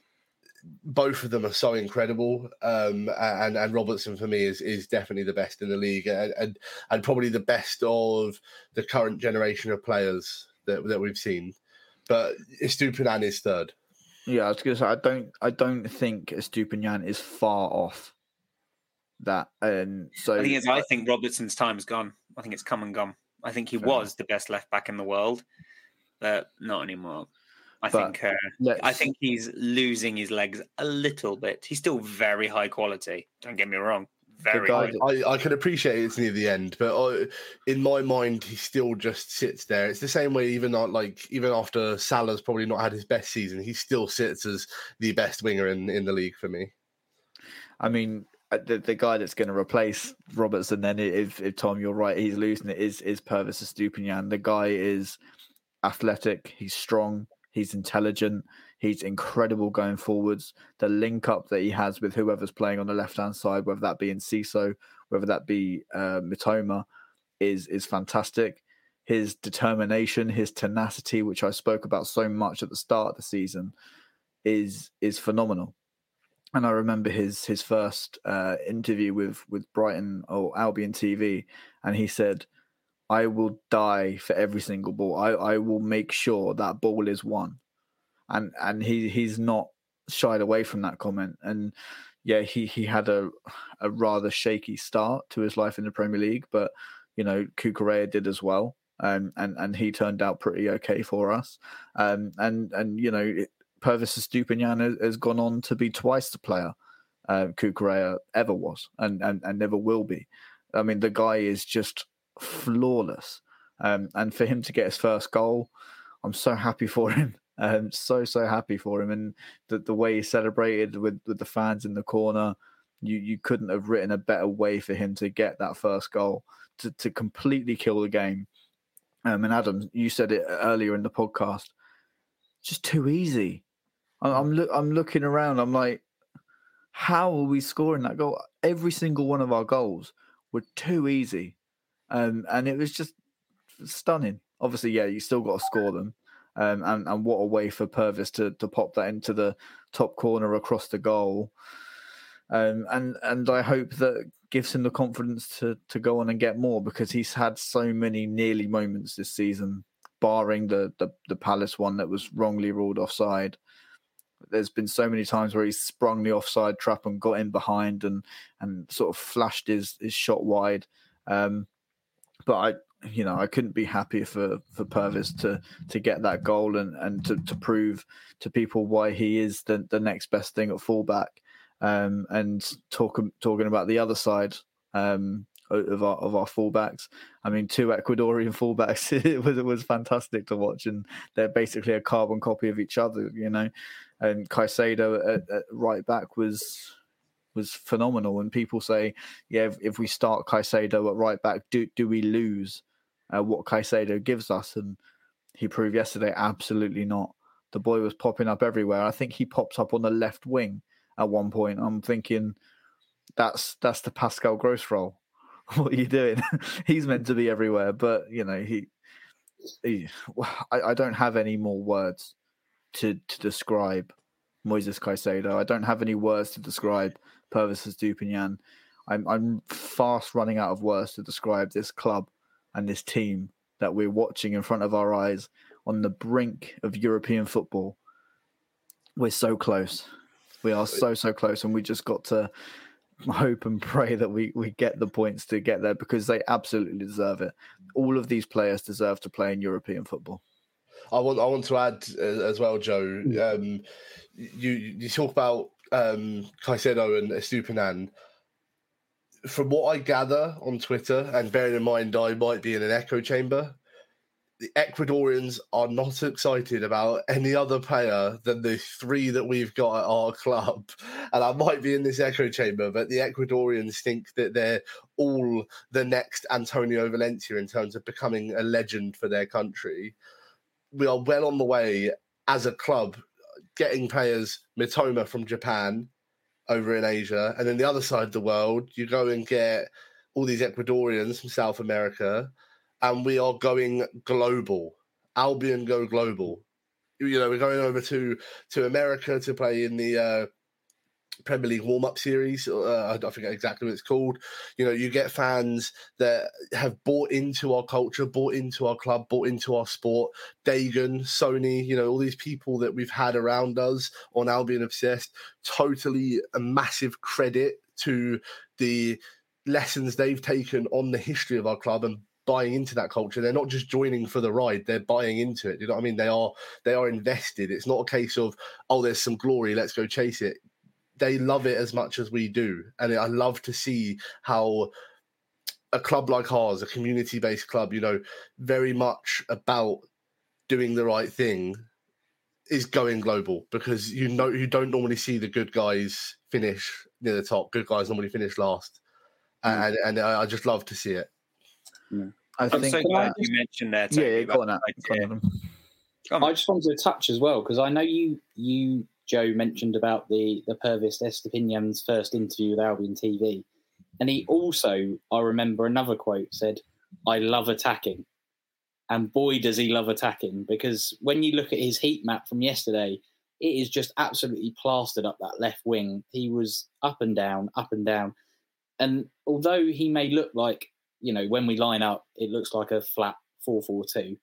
both of them are so incredible. And Robertson for me is definitely the best in the league, and probably the best of the current generation of players that we've seen. But Estupiñán is third. Yeah, I was going to say I don't think Estupiñán is far off that. And so I think Robertson's time is gone. I think it's come and gone. I think he was the best left back in the world, but not anymore. I think he's losing his legs a little bit. He's still very high quality. Don't get me wrong. Very high. I can appreciate it's near the end, but in my mind, he still just sits there. It's the same way, even after Salah's probably not had his best season, he still sits as the best winger in the league for me. I mean, the guy that's going to replace Robertson, then, if Tom, you're right, he's losing it, is Pervis Estupiñán. The guy is athletic, he's strong, he's intelligent, he's incredible going forwards. The link up that he has with whoever's playing on the left-hand side, whether that be Enciso, whether that be Mitoma, is fantastic. His determination, his tenacity, which I spoke about so much at the start of the season, is phenomenal. And I remember his first interview with Brighton or Albion TV, and he said, "I will die for every single ball. I will make sure that ball is won." And he's not shied away from that comment. And yeah, he had a rather shaky start to his life in the Premier League, but you know, Cucurella did as well. And he turned out pretty okay for us. And you know, Pervis Estupiñán has gone on to be twice the player Cucurella ever was and never will be. I mean, the guy is just flawless. And for him to get his first goal, I'm so happy for him. So happy for him. And the way he celebrated with the fans in the corner, you couldn't have written a better way for him to get that first goal, to completely kill the game. And Adam, you said it earlier in the podcast, just too easy. I'm looking around. I'm like, how are we scoring that goal? Every single one of our goals were too easy, and it was just stunning. Obviously, yeah, you still got to score them, and what a way for Pervis to pop that into the top corner across the goal, and I hope that gives him the confidence to go on and get more, because he's had so many nearly moments this season, barring the Palace one that was wrongly ruled offside. There's been so many times where he's sprung the offside trap and got in behind and sort of flashed his shot wide. But I couldn't be happier for Pervis to get that goal and to prove to people why he is the next best thing at fullback. And talking about the other side of our fullbacks. I mean, two Ecuadorian fullbacks. It was fantastic to watch, and they're basically a carbon copy of each other, you know. And Caicedo at right back was phenomenal. And people say, yeah, if we start Caicedo at right back, do we lose? what Caicedo gives us, and he proved yesterday absolutely not. The boy was popping up everywhere. I think he popped up on the left wing at one point. I'm thinking that's the Pascal Gross role. What are you doing? He's meant to be everywhere, but I don't have any more words to describe Moises Caicedo. I don't have any words to describe Pervis Estupiñán. I'm fast running out of words to describe this club and this team that we're watching in front of our eyes on the brink of European football. We're so close. We are so close, and we just got to hope and pray that we get the points to get there, because they absolutely deserve it. All of these players deserve to play in European football. I want to add as well, Joe. You talk about Caicedo and Estupiñán. From what I gather on Twitter, and bearing in mind I might be in an echo chamber, the Ecuadorians are not excited about any other player than the three that we've got at our club. And I might be in this echo chamber, but the Ecuadorians think that they're all the next Antonio Valencia in terms of becoming a legend for their country. We are well on the way as a club, getting players, Mitoma from Japan over in Asia, and then the other side of the world, you go and get all these Ecuadorians from South America, and we are going global. Albion go global. We're going over to America to play in the Premier League warm-up series. I forget exactly what it's called. You get fans that have bought into our culture, bought into our club, bought into our sport. Dagan, Sony, all these people that we've had around us on Albion Obsessed, totally a massive credit to the lessons they've taken on the history of our club and buying into that culture. They're not just joining for the ride, they're buying into it. You know what I mean? They are invested. It's not a case of, there's some glory, let's go chase it. They love it as much as we do. And I love to see how a club like ours, a community-based club, very much about doing the right thing, is going global, because you don't normally see the good guys finish near the top. Good guys normally finish last. And I just love to see it. I'm so glad you mentioned that. Yeah, go on. I just wanted to touch as well, because I know you Joe mentioned about the Pervis Estupiñán's first interview with Albion TV, and he also, I remember another quote said, "I love attacking," and boy does he love attacking, because when you look at his heat map from yesterday, it is just absolutely plastered up that left wing. He was up and down, and although he may look like, when we line up, it looks like a flat 4-4-2.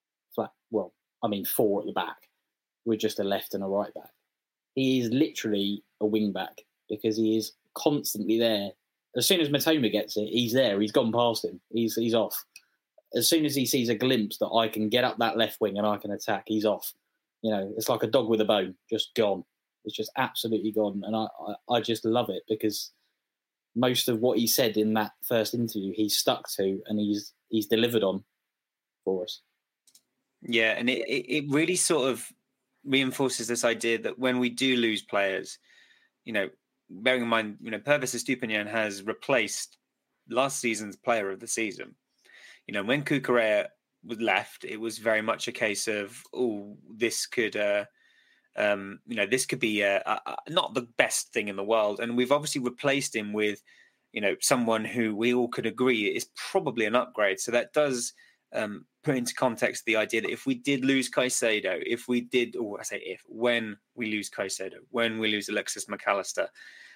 Four at the back with just a left and a right back. He is literally a wing back, because he is constantly there. As soon as Mitoma gets it, he's there. He's gone past him. He's off. As soon as he sees a glimpse that I can get up that left wing and I can attack, he's off. It's like a dog with a bone, just gone. It's just absolutely gone. And I just love it, because most of what he said in that first interview, he's stuck to, and he's delivered on for us. Yeah, and it really sort of reinforces this idea that when we do lose players, bearing in mind, Pervis Estupiñán has replaced last season's player of the season. When Cucurella was left, it was very much a case of, this could, this could be not the best thing in the world. And we've obviously replaced him with, someone who we all could agree is probably an upgrade. So that does put into context the idea that if we did lose Caicedo, when we lose Caicedo, when we lose Alexis McAllister,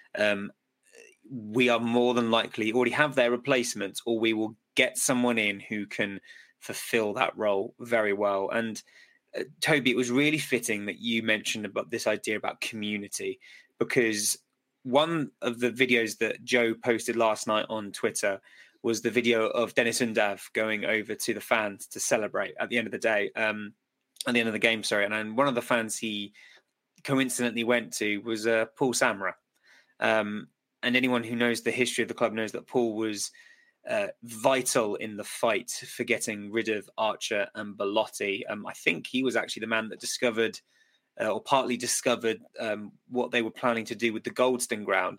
we are more than likely already have their replacements, or we will get someone in who can fulfill that role very well. And Toby, it was really fitting that you mentioned about this idea about community, because one of the videos that Joe posted last night on Twitter was the video of Dennis Undav going over to the fans to celebrate at the end of the day, at the end of the game, sorry. And one of the fans he coincidentally went to was Paul Samra. And anyone who knows the history of the club knows that Paul was vital in the fight for getting rid of Archer and Belotti. I think he was actually the man that discovered, or partly discovered, what they were planning to do with the Goldstone ground.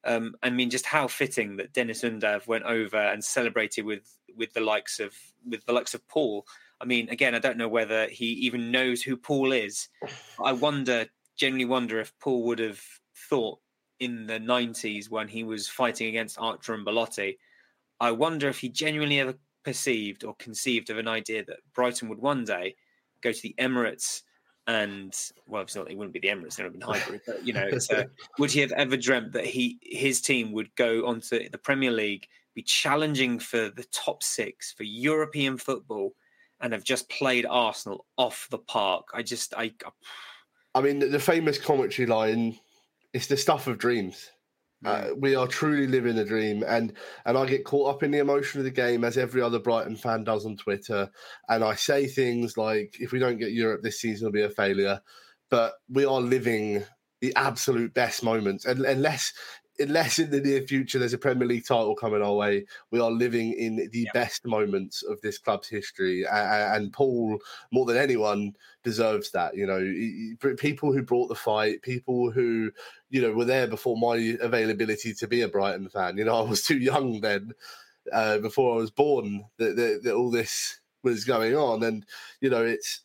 I mean, just how fitting that Dennis Undav went over and celebrated with the likes of Paul. I mean, again, I don't know whether he even knows who Paul is. I genuinely wonder if Paul would have thought in the 90s when he was fighting against Archer and Belotti. I wonder if he genuinely ever perceived or conceived of an idea that Brighton would one day go to the Emirates and, well, obviously it wouldn't be the Emirates, it would have been Highbury, but, would he have ever dreamt that his team would go onto the Premier League, be challenging for the top 6 for European football, and have just played Arsenal off the park? I mean, the famous commentary line, it's the stuff of dreams. We are truly living a dream, and I get caught up in the emotion of the game, as every other Brighton fan does on Twitter, and I say things like, if we don't get Europe this season, it'll be a failure. But we are living the absolute best moments, and unless in the near future there's a Premier League title coming our way, we are living in the best moments of this club's history, and Paul, more than anyone, deserves that. People who brought the fight, people who were there before my availability to be a Brighton fan. I was too young then, before I was born, that all this was going on, and it's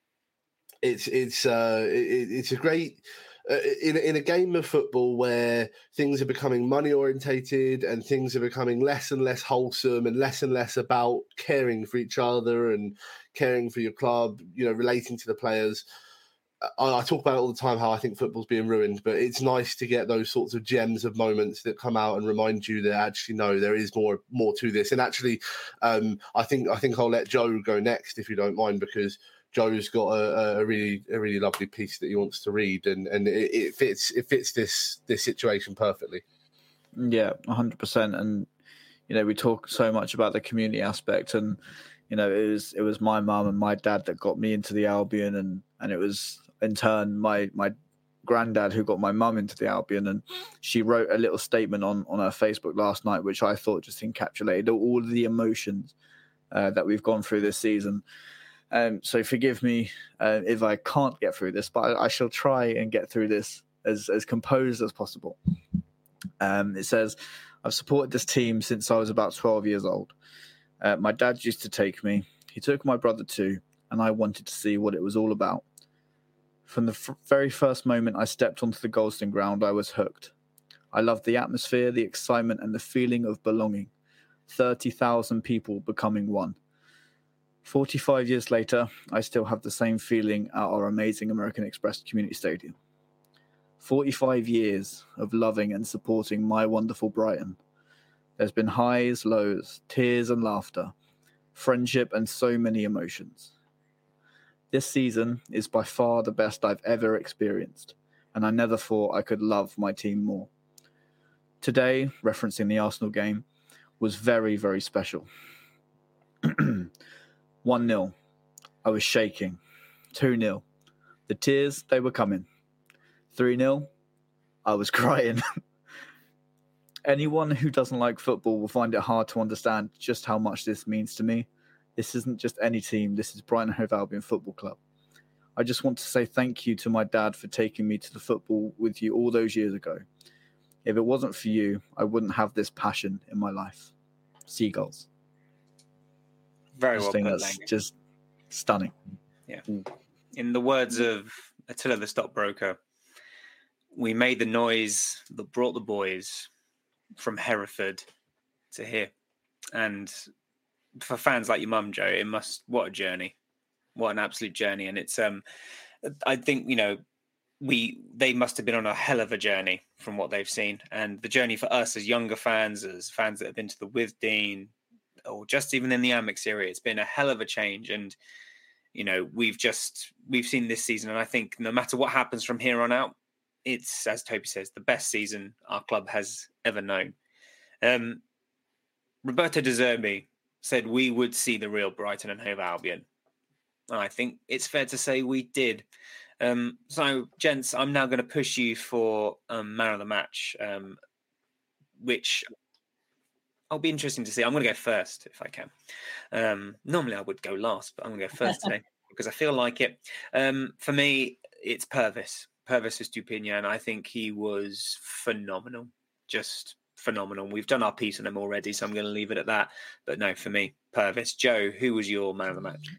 a great. In a game of football where things are becoming money orientated and things are becoming less and less wholesome and less about caring for each other and caring for your club, relating to the players. I talk about it all the time, how I think football's being ruined, but it's nice to get those sorts of gems of moments that come out and remind you that actually, no, there is more to this. And actually, I think I'll let Joe go next, if you don't mind, because Joe's got a really lovely piece that he wants to read, and it fits this situation perfectly. Yeah, 100%. And we talk so much about the community aspect, and it was my mum and my dad that got me into the Albion, and it was in turn my granddad who got my mum into the Albion, and she wrote a little statement on her Facebook last night, which I thought just encapsulated all of the emotions that we've gone through this season. So forgive me if I can't get through this, but I shall try and get through this as composed as possible. It says, I've supported this team since I was about 12 years old. My dad used to take me. He took my brother too, and I wanted to see what it was all about. From the very first moment I stepped onto the Goldstone ground, I was hooked. I loved the atmosphere, the excitement, and the feeling of belonging. 30,000 people becoming one. 45 years later, I still have the same feeling at our amazing American Express Community Stadium. 45 years of loving and supporting my wonderful Brighton. There's been highs, lows, tears and laughter, friendship and so many emotions. This season is by far the best I've ever experienced, and I never thought I could love my team more. Today, referencing the Arsenal game, was very, very special. 1-0. I was shaking. 2-0. The tears, they were coming. 3-0. I was crying. Anyone who doesn't like football will find it hard to understand just how much this means to me. This isn't just any team. This is Brighton Hove Albion Football Club. I just want to say thank you to my dad for taking me to the football with you all those years ago. If it wasn't for you, I wouldn't have this passion in my life. Seagulls. Very well put, that's Lang. just stunning. Yeah. In the words of Attila the Stockbroker, we made the noise that brought the boys from Hereford to here. And for fans like your mum, Joe, what a journey. What an absolute journey. And it's I think, they must have been on a hell of a journey from what they've seen. And the journey for us as younger fans, as fans that have been to the Withdean, or just even in the Amex area, it's been a hell of a change. And, we've seen this season. And I think no matter what happens from here on out, it's, as Toby says, the best season our club has ever known. Roberto De Zerbi said we would see the real Brighton and Hove Albion. And I think it's fair to say we did. So, gents, I'm now going to push you for man of the match, which I'll be interesting to see. I'm going to go first if I can. Normally I would go last, but I'm going to go first today because I feel like it. For me, it's Pervis. Pervis Estupiñán. I think he was phenomenal. just phenomenal. We've done our piece on him already, so I'm going to leave it at that. But no, for me, Purvis. Joe, who was your man of the match?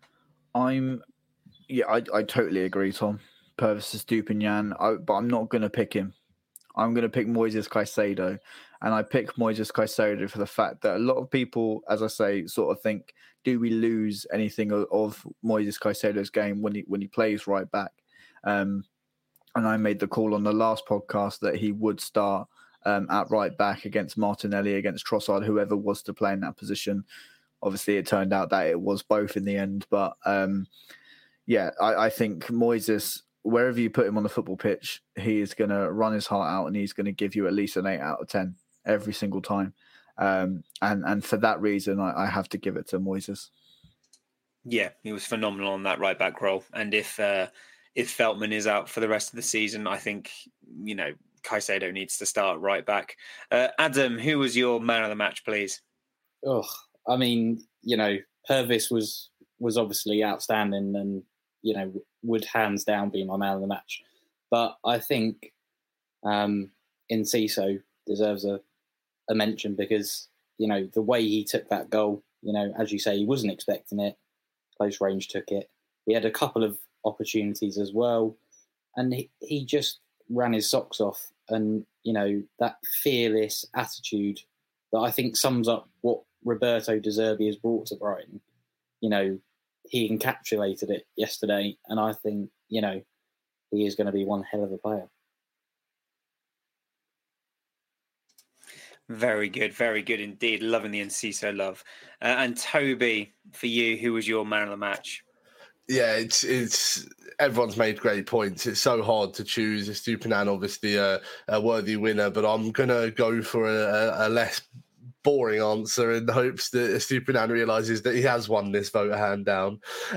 I totally agree, Tom. Purvis Estupiñán, but I'm not going to pick him. I'm going to pick Moises Caicedo. And I pick Moises Caicedo for the fact that a lot of people, as I say, sort of think, do we lose anything of Moises Caicedo's game when he plays right back? And I made the call on the last podcast that he would start at right back against Martinelli, against Trossard, whoever was to play in that position. Obviously, it turned out that it was both in the end. But I think Moises, wherever you put him on the football pitch, he is going to run his heart out and he's going to give you at least an 8 out of 10 every single time. And for that reason, I have to give it to Moises. Yeah, he was phenomenal on that right back role. And if Veltman is out for the rest of the season, I think, Caicedo needs to start right back. Adam, who was your man of the match, please? Oh, I mean, Purvis was obviously outstanding and, would hands down be my man of the match. But I think Enciso deserves a mention because, the way he took that goal, as you say, he wasn't expecting it. Close range took it. He had a couple of opportunities as well. And he just ran his socks off. And, that fearless attitude that I think sums up what Roberto De Zerbi has brought to Brighton. He encapsulated it yesterday. And I think, he is going to be one hell of a player. Very good indeed. Loving the Enciso love. And Toby, for you, who was your man of the match? Yeah, it's everyone's made great points. It's so hard to choose. Estupiñán, obviously a worthy winner, but I'm gonna go for a less boring answer in the hopes that Estupiñán realises that he has won this vote hand down.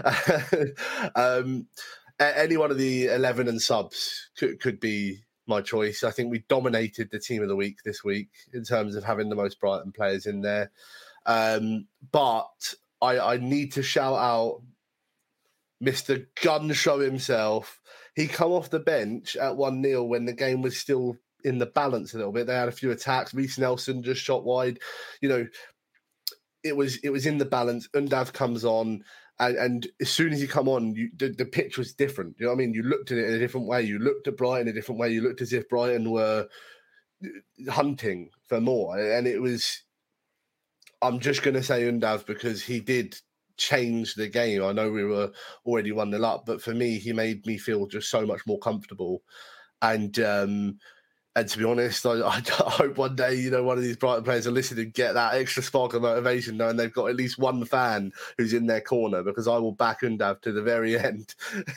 Any one of the 11 and subs could be my choice. I think we dominated the team of the week this week in terms of having the most Brighton players in there. But I need to shout out Mr. Gun Show himself. He come off the bench at 1-0 when the game was still in the balance a little bit. They had a few attacks. Reece Nelson just shot wide. It was in the balance. Undav comes on. And as soon as you come on, the pitch was different. You know what I mean? You looked at it in a different way. You looked at Brighton in a different way. You looked as if Brighton were hunting for more. And it was... I'm just going to say Undav because he did change the game. I know we were already 1-0 up, but for me, he made me feel just so much more comfortable. And to be honest, I hope one day, one of these Brighton players will listen and get that extra spark of motivation, knowing they've got at least one fan who's in their corner, because I will back Undav to the very end.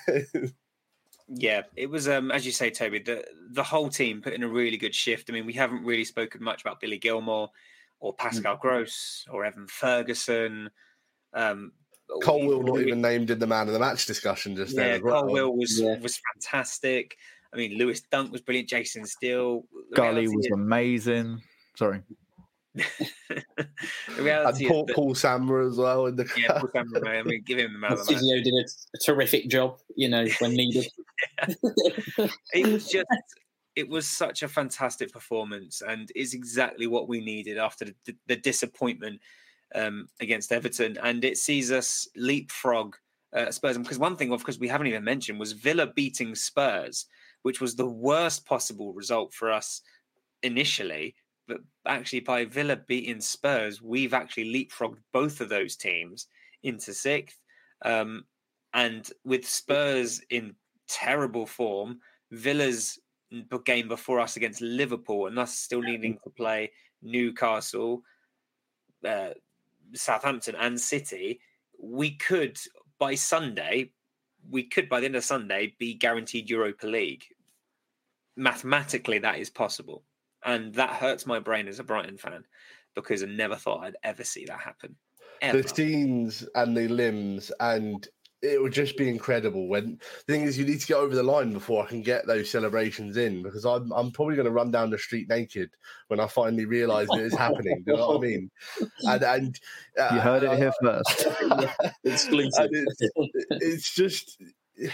Yeah, it was, as you say, Toby, the whole team put in a really good shift. I mean, we haven't really spoken much about Billy Gilmore or Pascal Gross or Evan Ferguson. Colwill not even named in the man of the match discussion just then. Yeah, Colwill was fantastic. I mean, Lewis Dunk was brilliant. Jason Steele. Gully was amazing. Sorry. And Paul Samra as well in the Paul Samra. I mean, give him the man of the match. Physio did a terrific job, when needed. It was such a fantastic performance, and is exactly what we needed after the disappointment against Everton, and it sees us leapfrog Spurs. Because one thing, of course, we haven't even mentioned was Villa beating Spurs, which was the worst possible result for us initially. But actually, by Villa beating Spurs, we've actually leapfrogged both of those teams into 6th. And with Spurs in terrible form, Villa's game before us against Liverpool, and us still needing to play Newcastle, Southampton and City, we could by the end of Sunday be guaranteed Europa League. Mathematically, that is possible. And that hurts my brain as a Brighton fan because I never thought I'd ever see that happen. Ever. The scenes and the limbs, and it would just be incredible. When the thing is, you need to get over the line before I can get those celebrations in, because I'm probably going to run down the street naked when I finally realise that it's happening. Do you know what I mean? And you heard it here first. Exclusive. It's just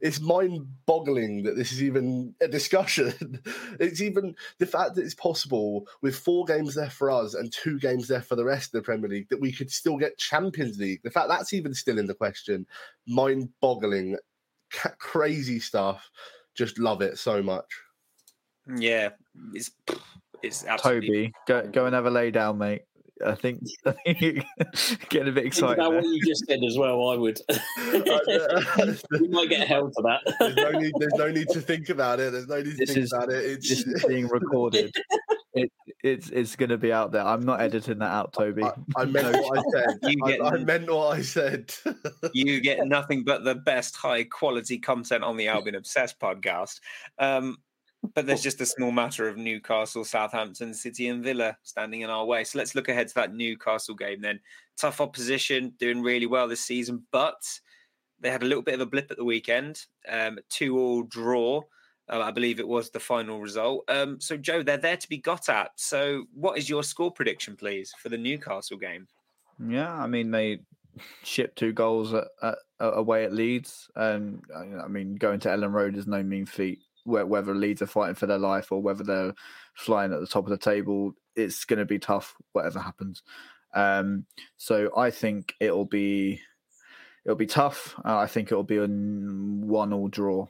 it's mind-boggling that this is even a discussion. It's even the fact that it's possible with 4 games left for us and 2 games left for the rest of the Premier League that we could still get Champions League. The fact that's even still in the question, mind-boggling, crazy stuff. Just love it so much. Yeah, it's absolutely. Toby, go and have a lay down, mate. I think getting a bit excited. About what you just said as well, I would. We might get held for that. There's no need to think about it. There's no need to think about it. This is being recorded. It's going to be out there. I'm not editing that out, Toby. I meant what I said. I meant what I said. You get nothing but the best high quality content on the Albion Obsessed podcast. But there's just a small matter of Newcastle, Southampton, City and Villa standing in our way. So let's look ahead to that Newcastle game then. Tough opposition, doing really well this season, but they had a little bit of a blip at the weekend. 2-2 draw, I believe it was the final result. So, Joe, they're there to be got at. So what is your score prediction, please, for the Newcastle game? Yeah, I mean, they shipped 2 goals away at Leeds. And I mean, going to Ellen Road is no mean feat. Whether Leeds are fighting for their life or whether they're flying at the top of the table, it's going to be tough, whatever happens. So I think it'll be tough. I think it'll be a 1-1 draw.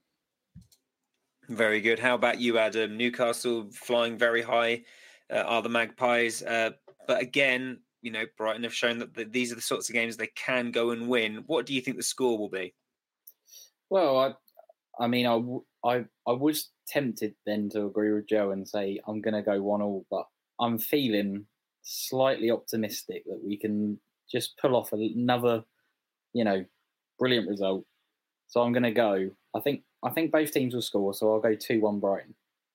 Very good. How about you, Adam? Newcastle flying very high are the Magpies. But again, you know, Brighton have shown that these are the sorts of games they can go and win. What do you think the score will be? Well, I mean, I was tempted then to agree with Joe and say I'm going to go 1-1, but I'm feeling slightly optimistic that we can just pull off another, brilliant result. So I'm going to go. I think both teams will score, so I'll go 2-1 Brighton.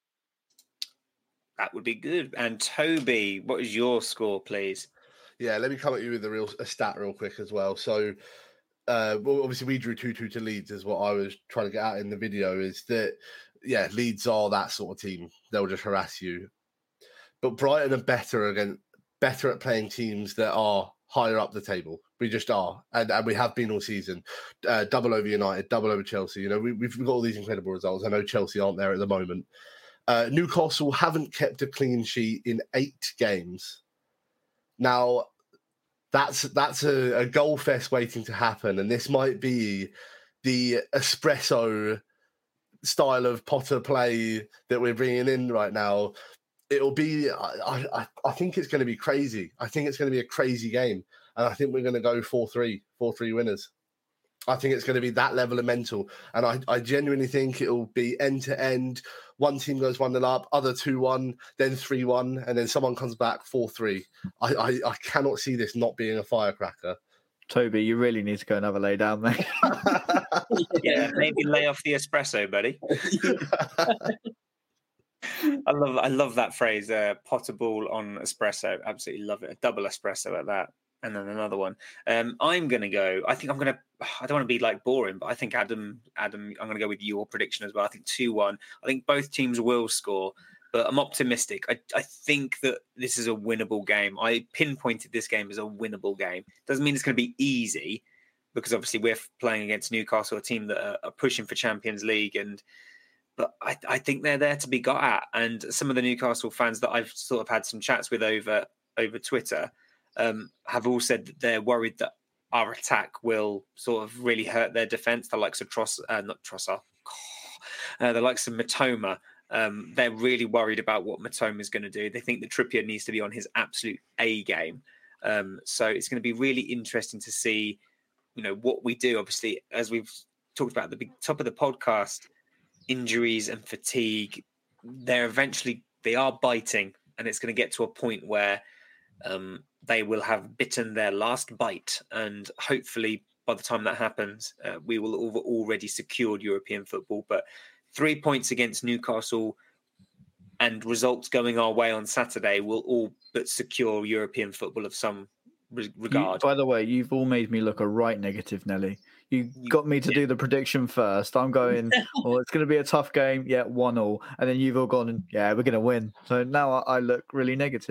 That would be good. And Toby, what is your score, please? Yeah, let me come at you with a stat real quick as well. So. Obviously we drew 2-2 to Leeds is what I was trying to get at in the video, is that Leeds are that sort of team. They'll just harass you. But Brighton are better at playing teams that are higher up the table. We just are. And we have been all season. Double over United, double over Chelsea. We've got all these incredible results. I know Chelsea aren't there at the moment. Newcastle haven't kept a clean sheet in 8 games. Now, That's a goal fest waiting to happen, and this might be the espresso style of Potter play that we're bringing in right now. It'll be, I think it's going to be crazy. I think it's going to be a crazy game, and I think we're going to go 4-3 winners. I think it's going to be that level of mental, and I genuinely think it'll be end to end. One team goes 1-0 up, other 2-1, then 3-1, and then someone comes back 4-3. I cannot see this not being a firecracker. Toby, you really need to go and have a lay down, mate. Yeah, maybe lay off the espresso, buddy. I love that phrase, Potter ball on espresso. Absolutely love it. A double espresso at that. And then another one. I'm going to go. I don't want to be like boring, but I think Adam, I'm going to go with your prediction as well. I think 2-1. I think both teams will score, but I'm optimistic. I think that this is a winnable game. I pinpointed this game as a winnable game. Doesn't mean it's going to be easy, because obviously we're playing against Newcastle, a team that are pushing for Champions League. But I think they're there to be got at. And some of the Newcastle fans that I've sort of had some chats with over Twitter, have all said that they're worried that our attack will sort of really hurt their defence. The likes of the likes of Mitoma. They're really worried about what Mitoma is going to do. They think that Trippier needs to be on his absolute A game. So it's going to be really interesting to see, what we do. Obviously, as we've talked about at the top of the podcast, injuries and fatigue, they are biting, and it's going to get to a point where they will have bitten their last bite, and hopefully by the time that happens, we will have already secured European football. But 3 points against Newcastle and results going our way on Saturday will all but secure European football of some regard. By the way, you've all made me look a right negative, Nelly. You got me to do the prediction first. I'm going, well, it's going to be a tough game. Yeah, 1-1. And then you've all gone, yeah, we're going to win. So now I look really negative.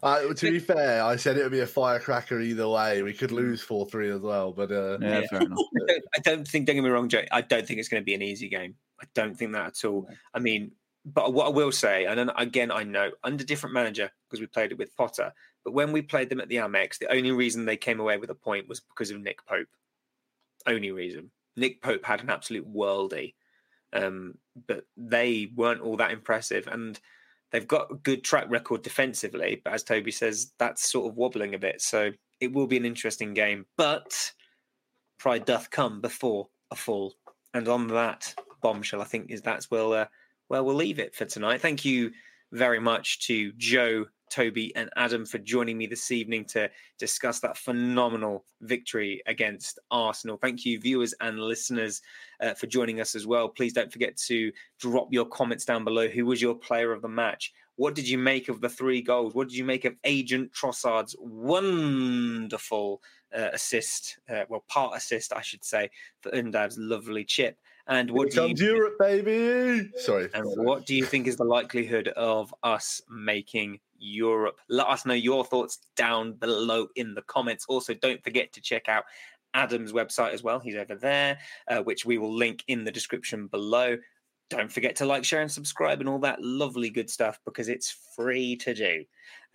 To be fair, I said it would be a firecracker either way. We could lose 4-3 as well, but Yeah, fair enough. I don't think. Don't get me wrong, Joe. I don't think it's going to be an easy game. I don't think that at all. I mean, but what I will say, and then again, I know under different manager because we played it with Potter. But when we played them at the Amex, the only reason they came away with a point was because of Nick Pope. Only reason. Nick Pope had an absolute worldie, but they weren't all that impressive, and they've got a good track record defensively. But as Toby says, that's sort of wobbling a bit. So it will be an interesting game. But pride doth come before a fall, and on that bombshell, I think that's where we'll leave it for tonight. Thank you very much to Joe, Toby, and Adam for joining me this evening to discuss that phenomenal victory against Arsenal. Thank you, viewers and listeners, for joining us as well. Please don't forget to drop your comments down below. Who was your player of the match? What did you make of the 3 goals? What did you make of Agent Trossard's wonderful assist? Part assist, I should say, for Undav's lovely chip. And what comes Europe, baby. Sorry. And what do you think is the likelihood of us making Europe? Let us know your thoughts down below in the comments. Also, don't forget to check out Adam's website as well. He's over there, which we will link in the description below. Don't forget to like, share, and subscribe and all that lovely good stuff because it's free to do.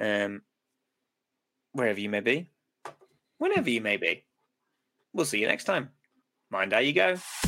Wherever you may be, whenever you may be. We'll see you next time. Mind how you go.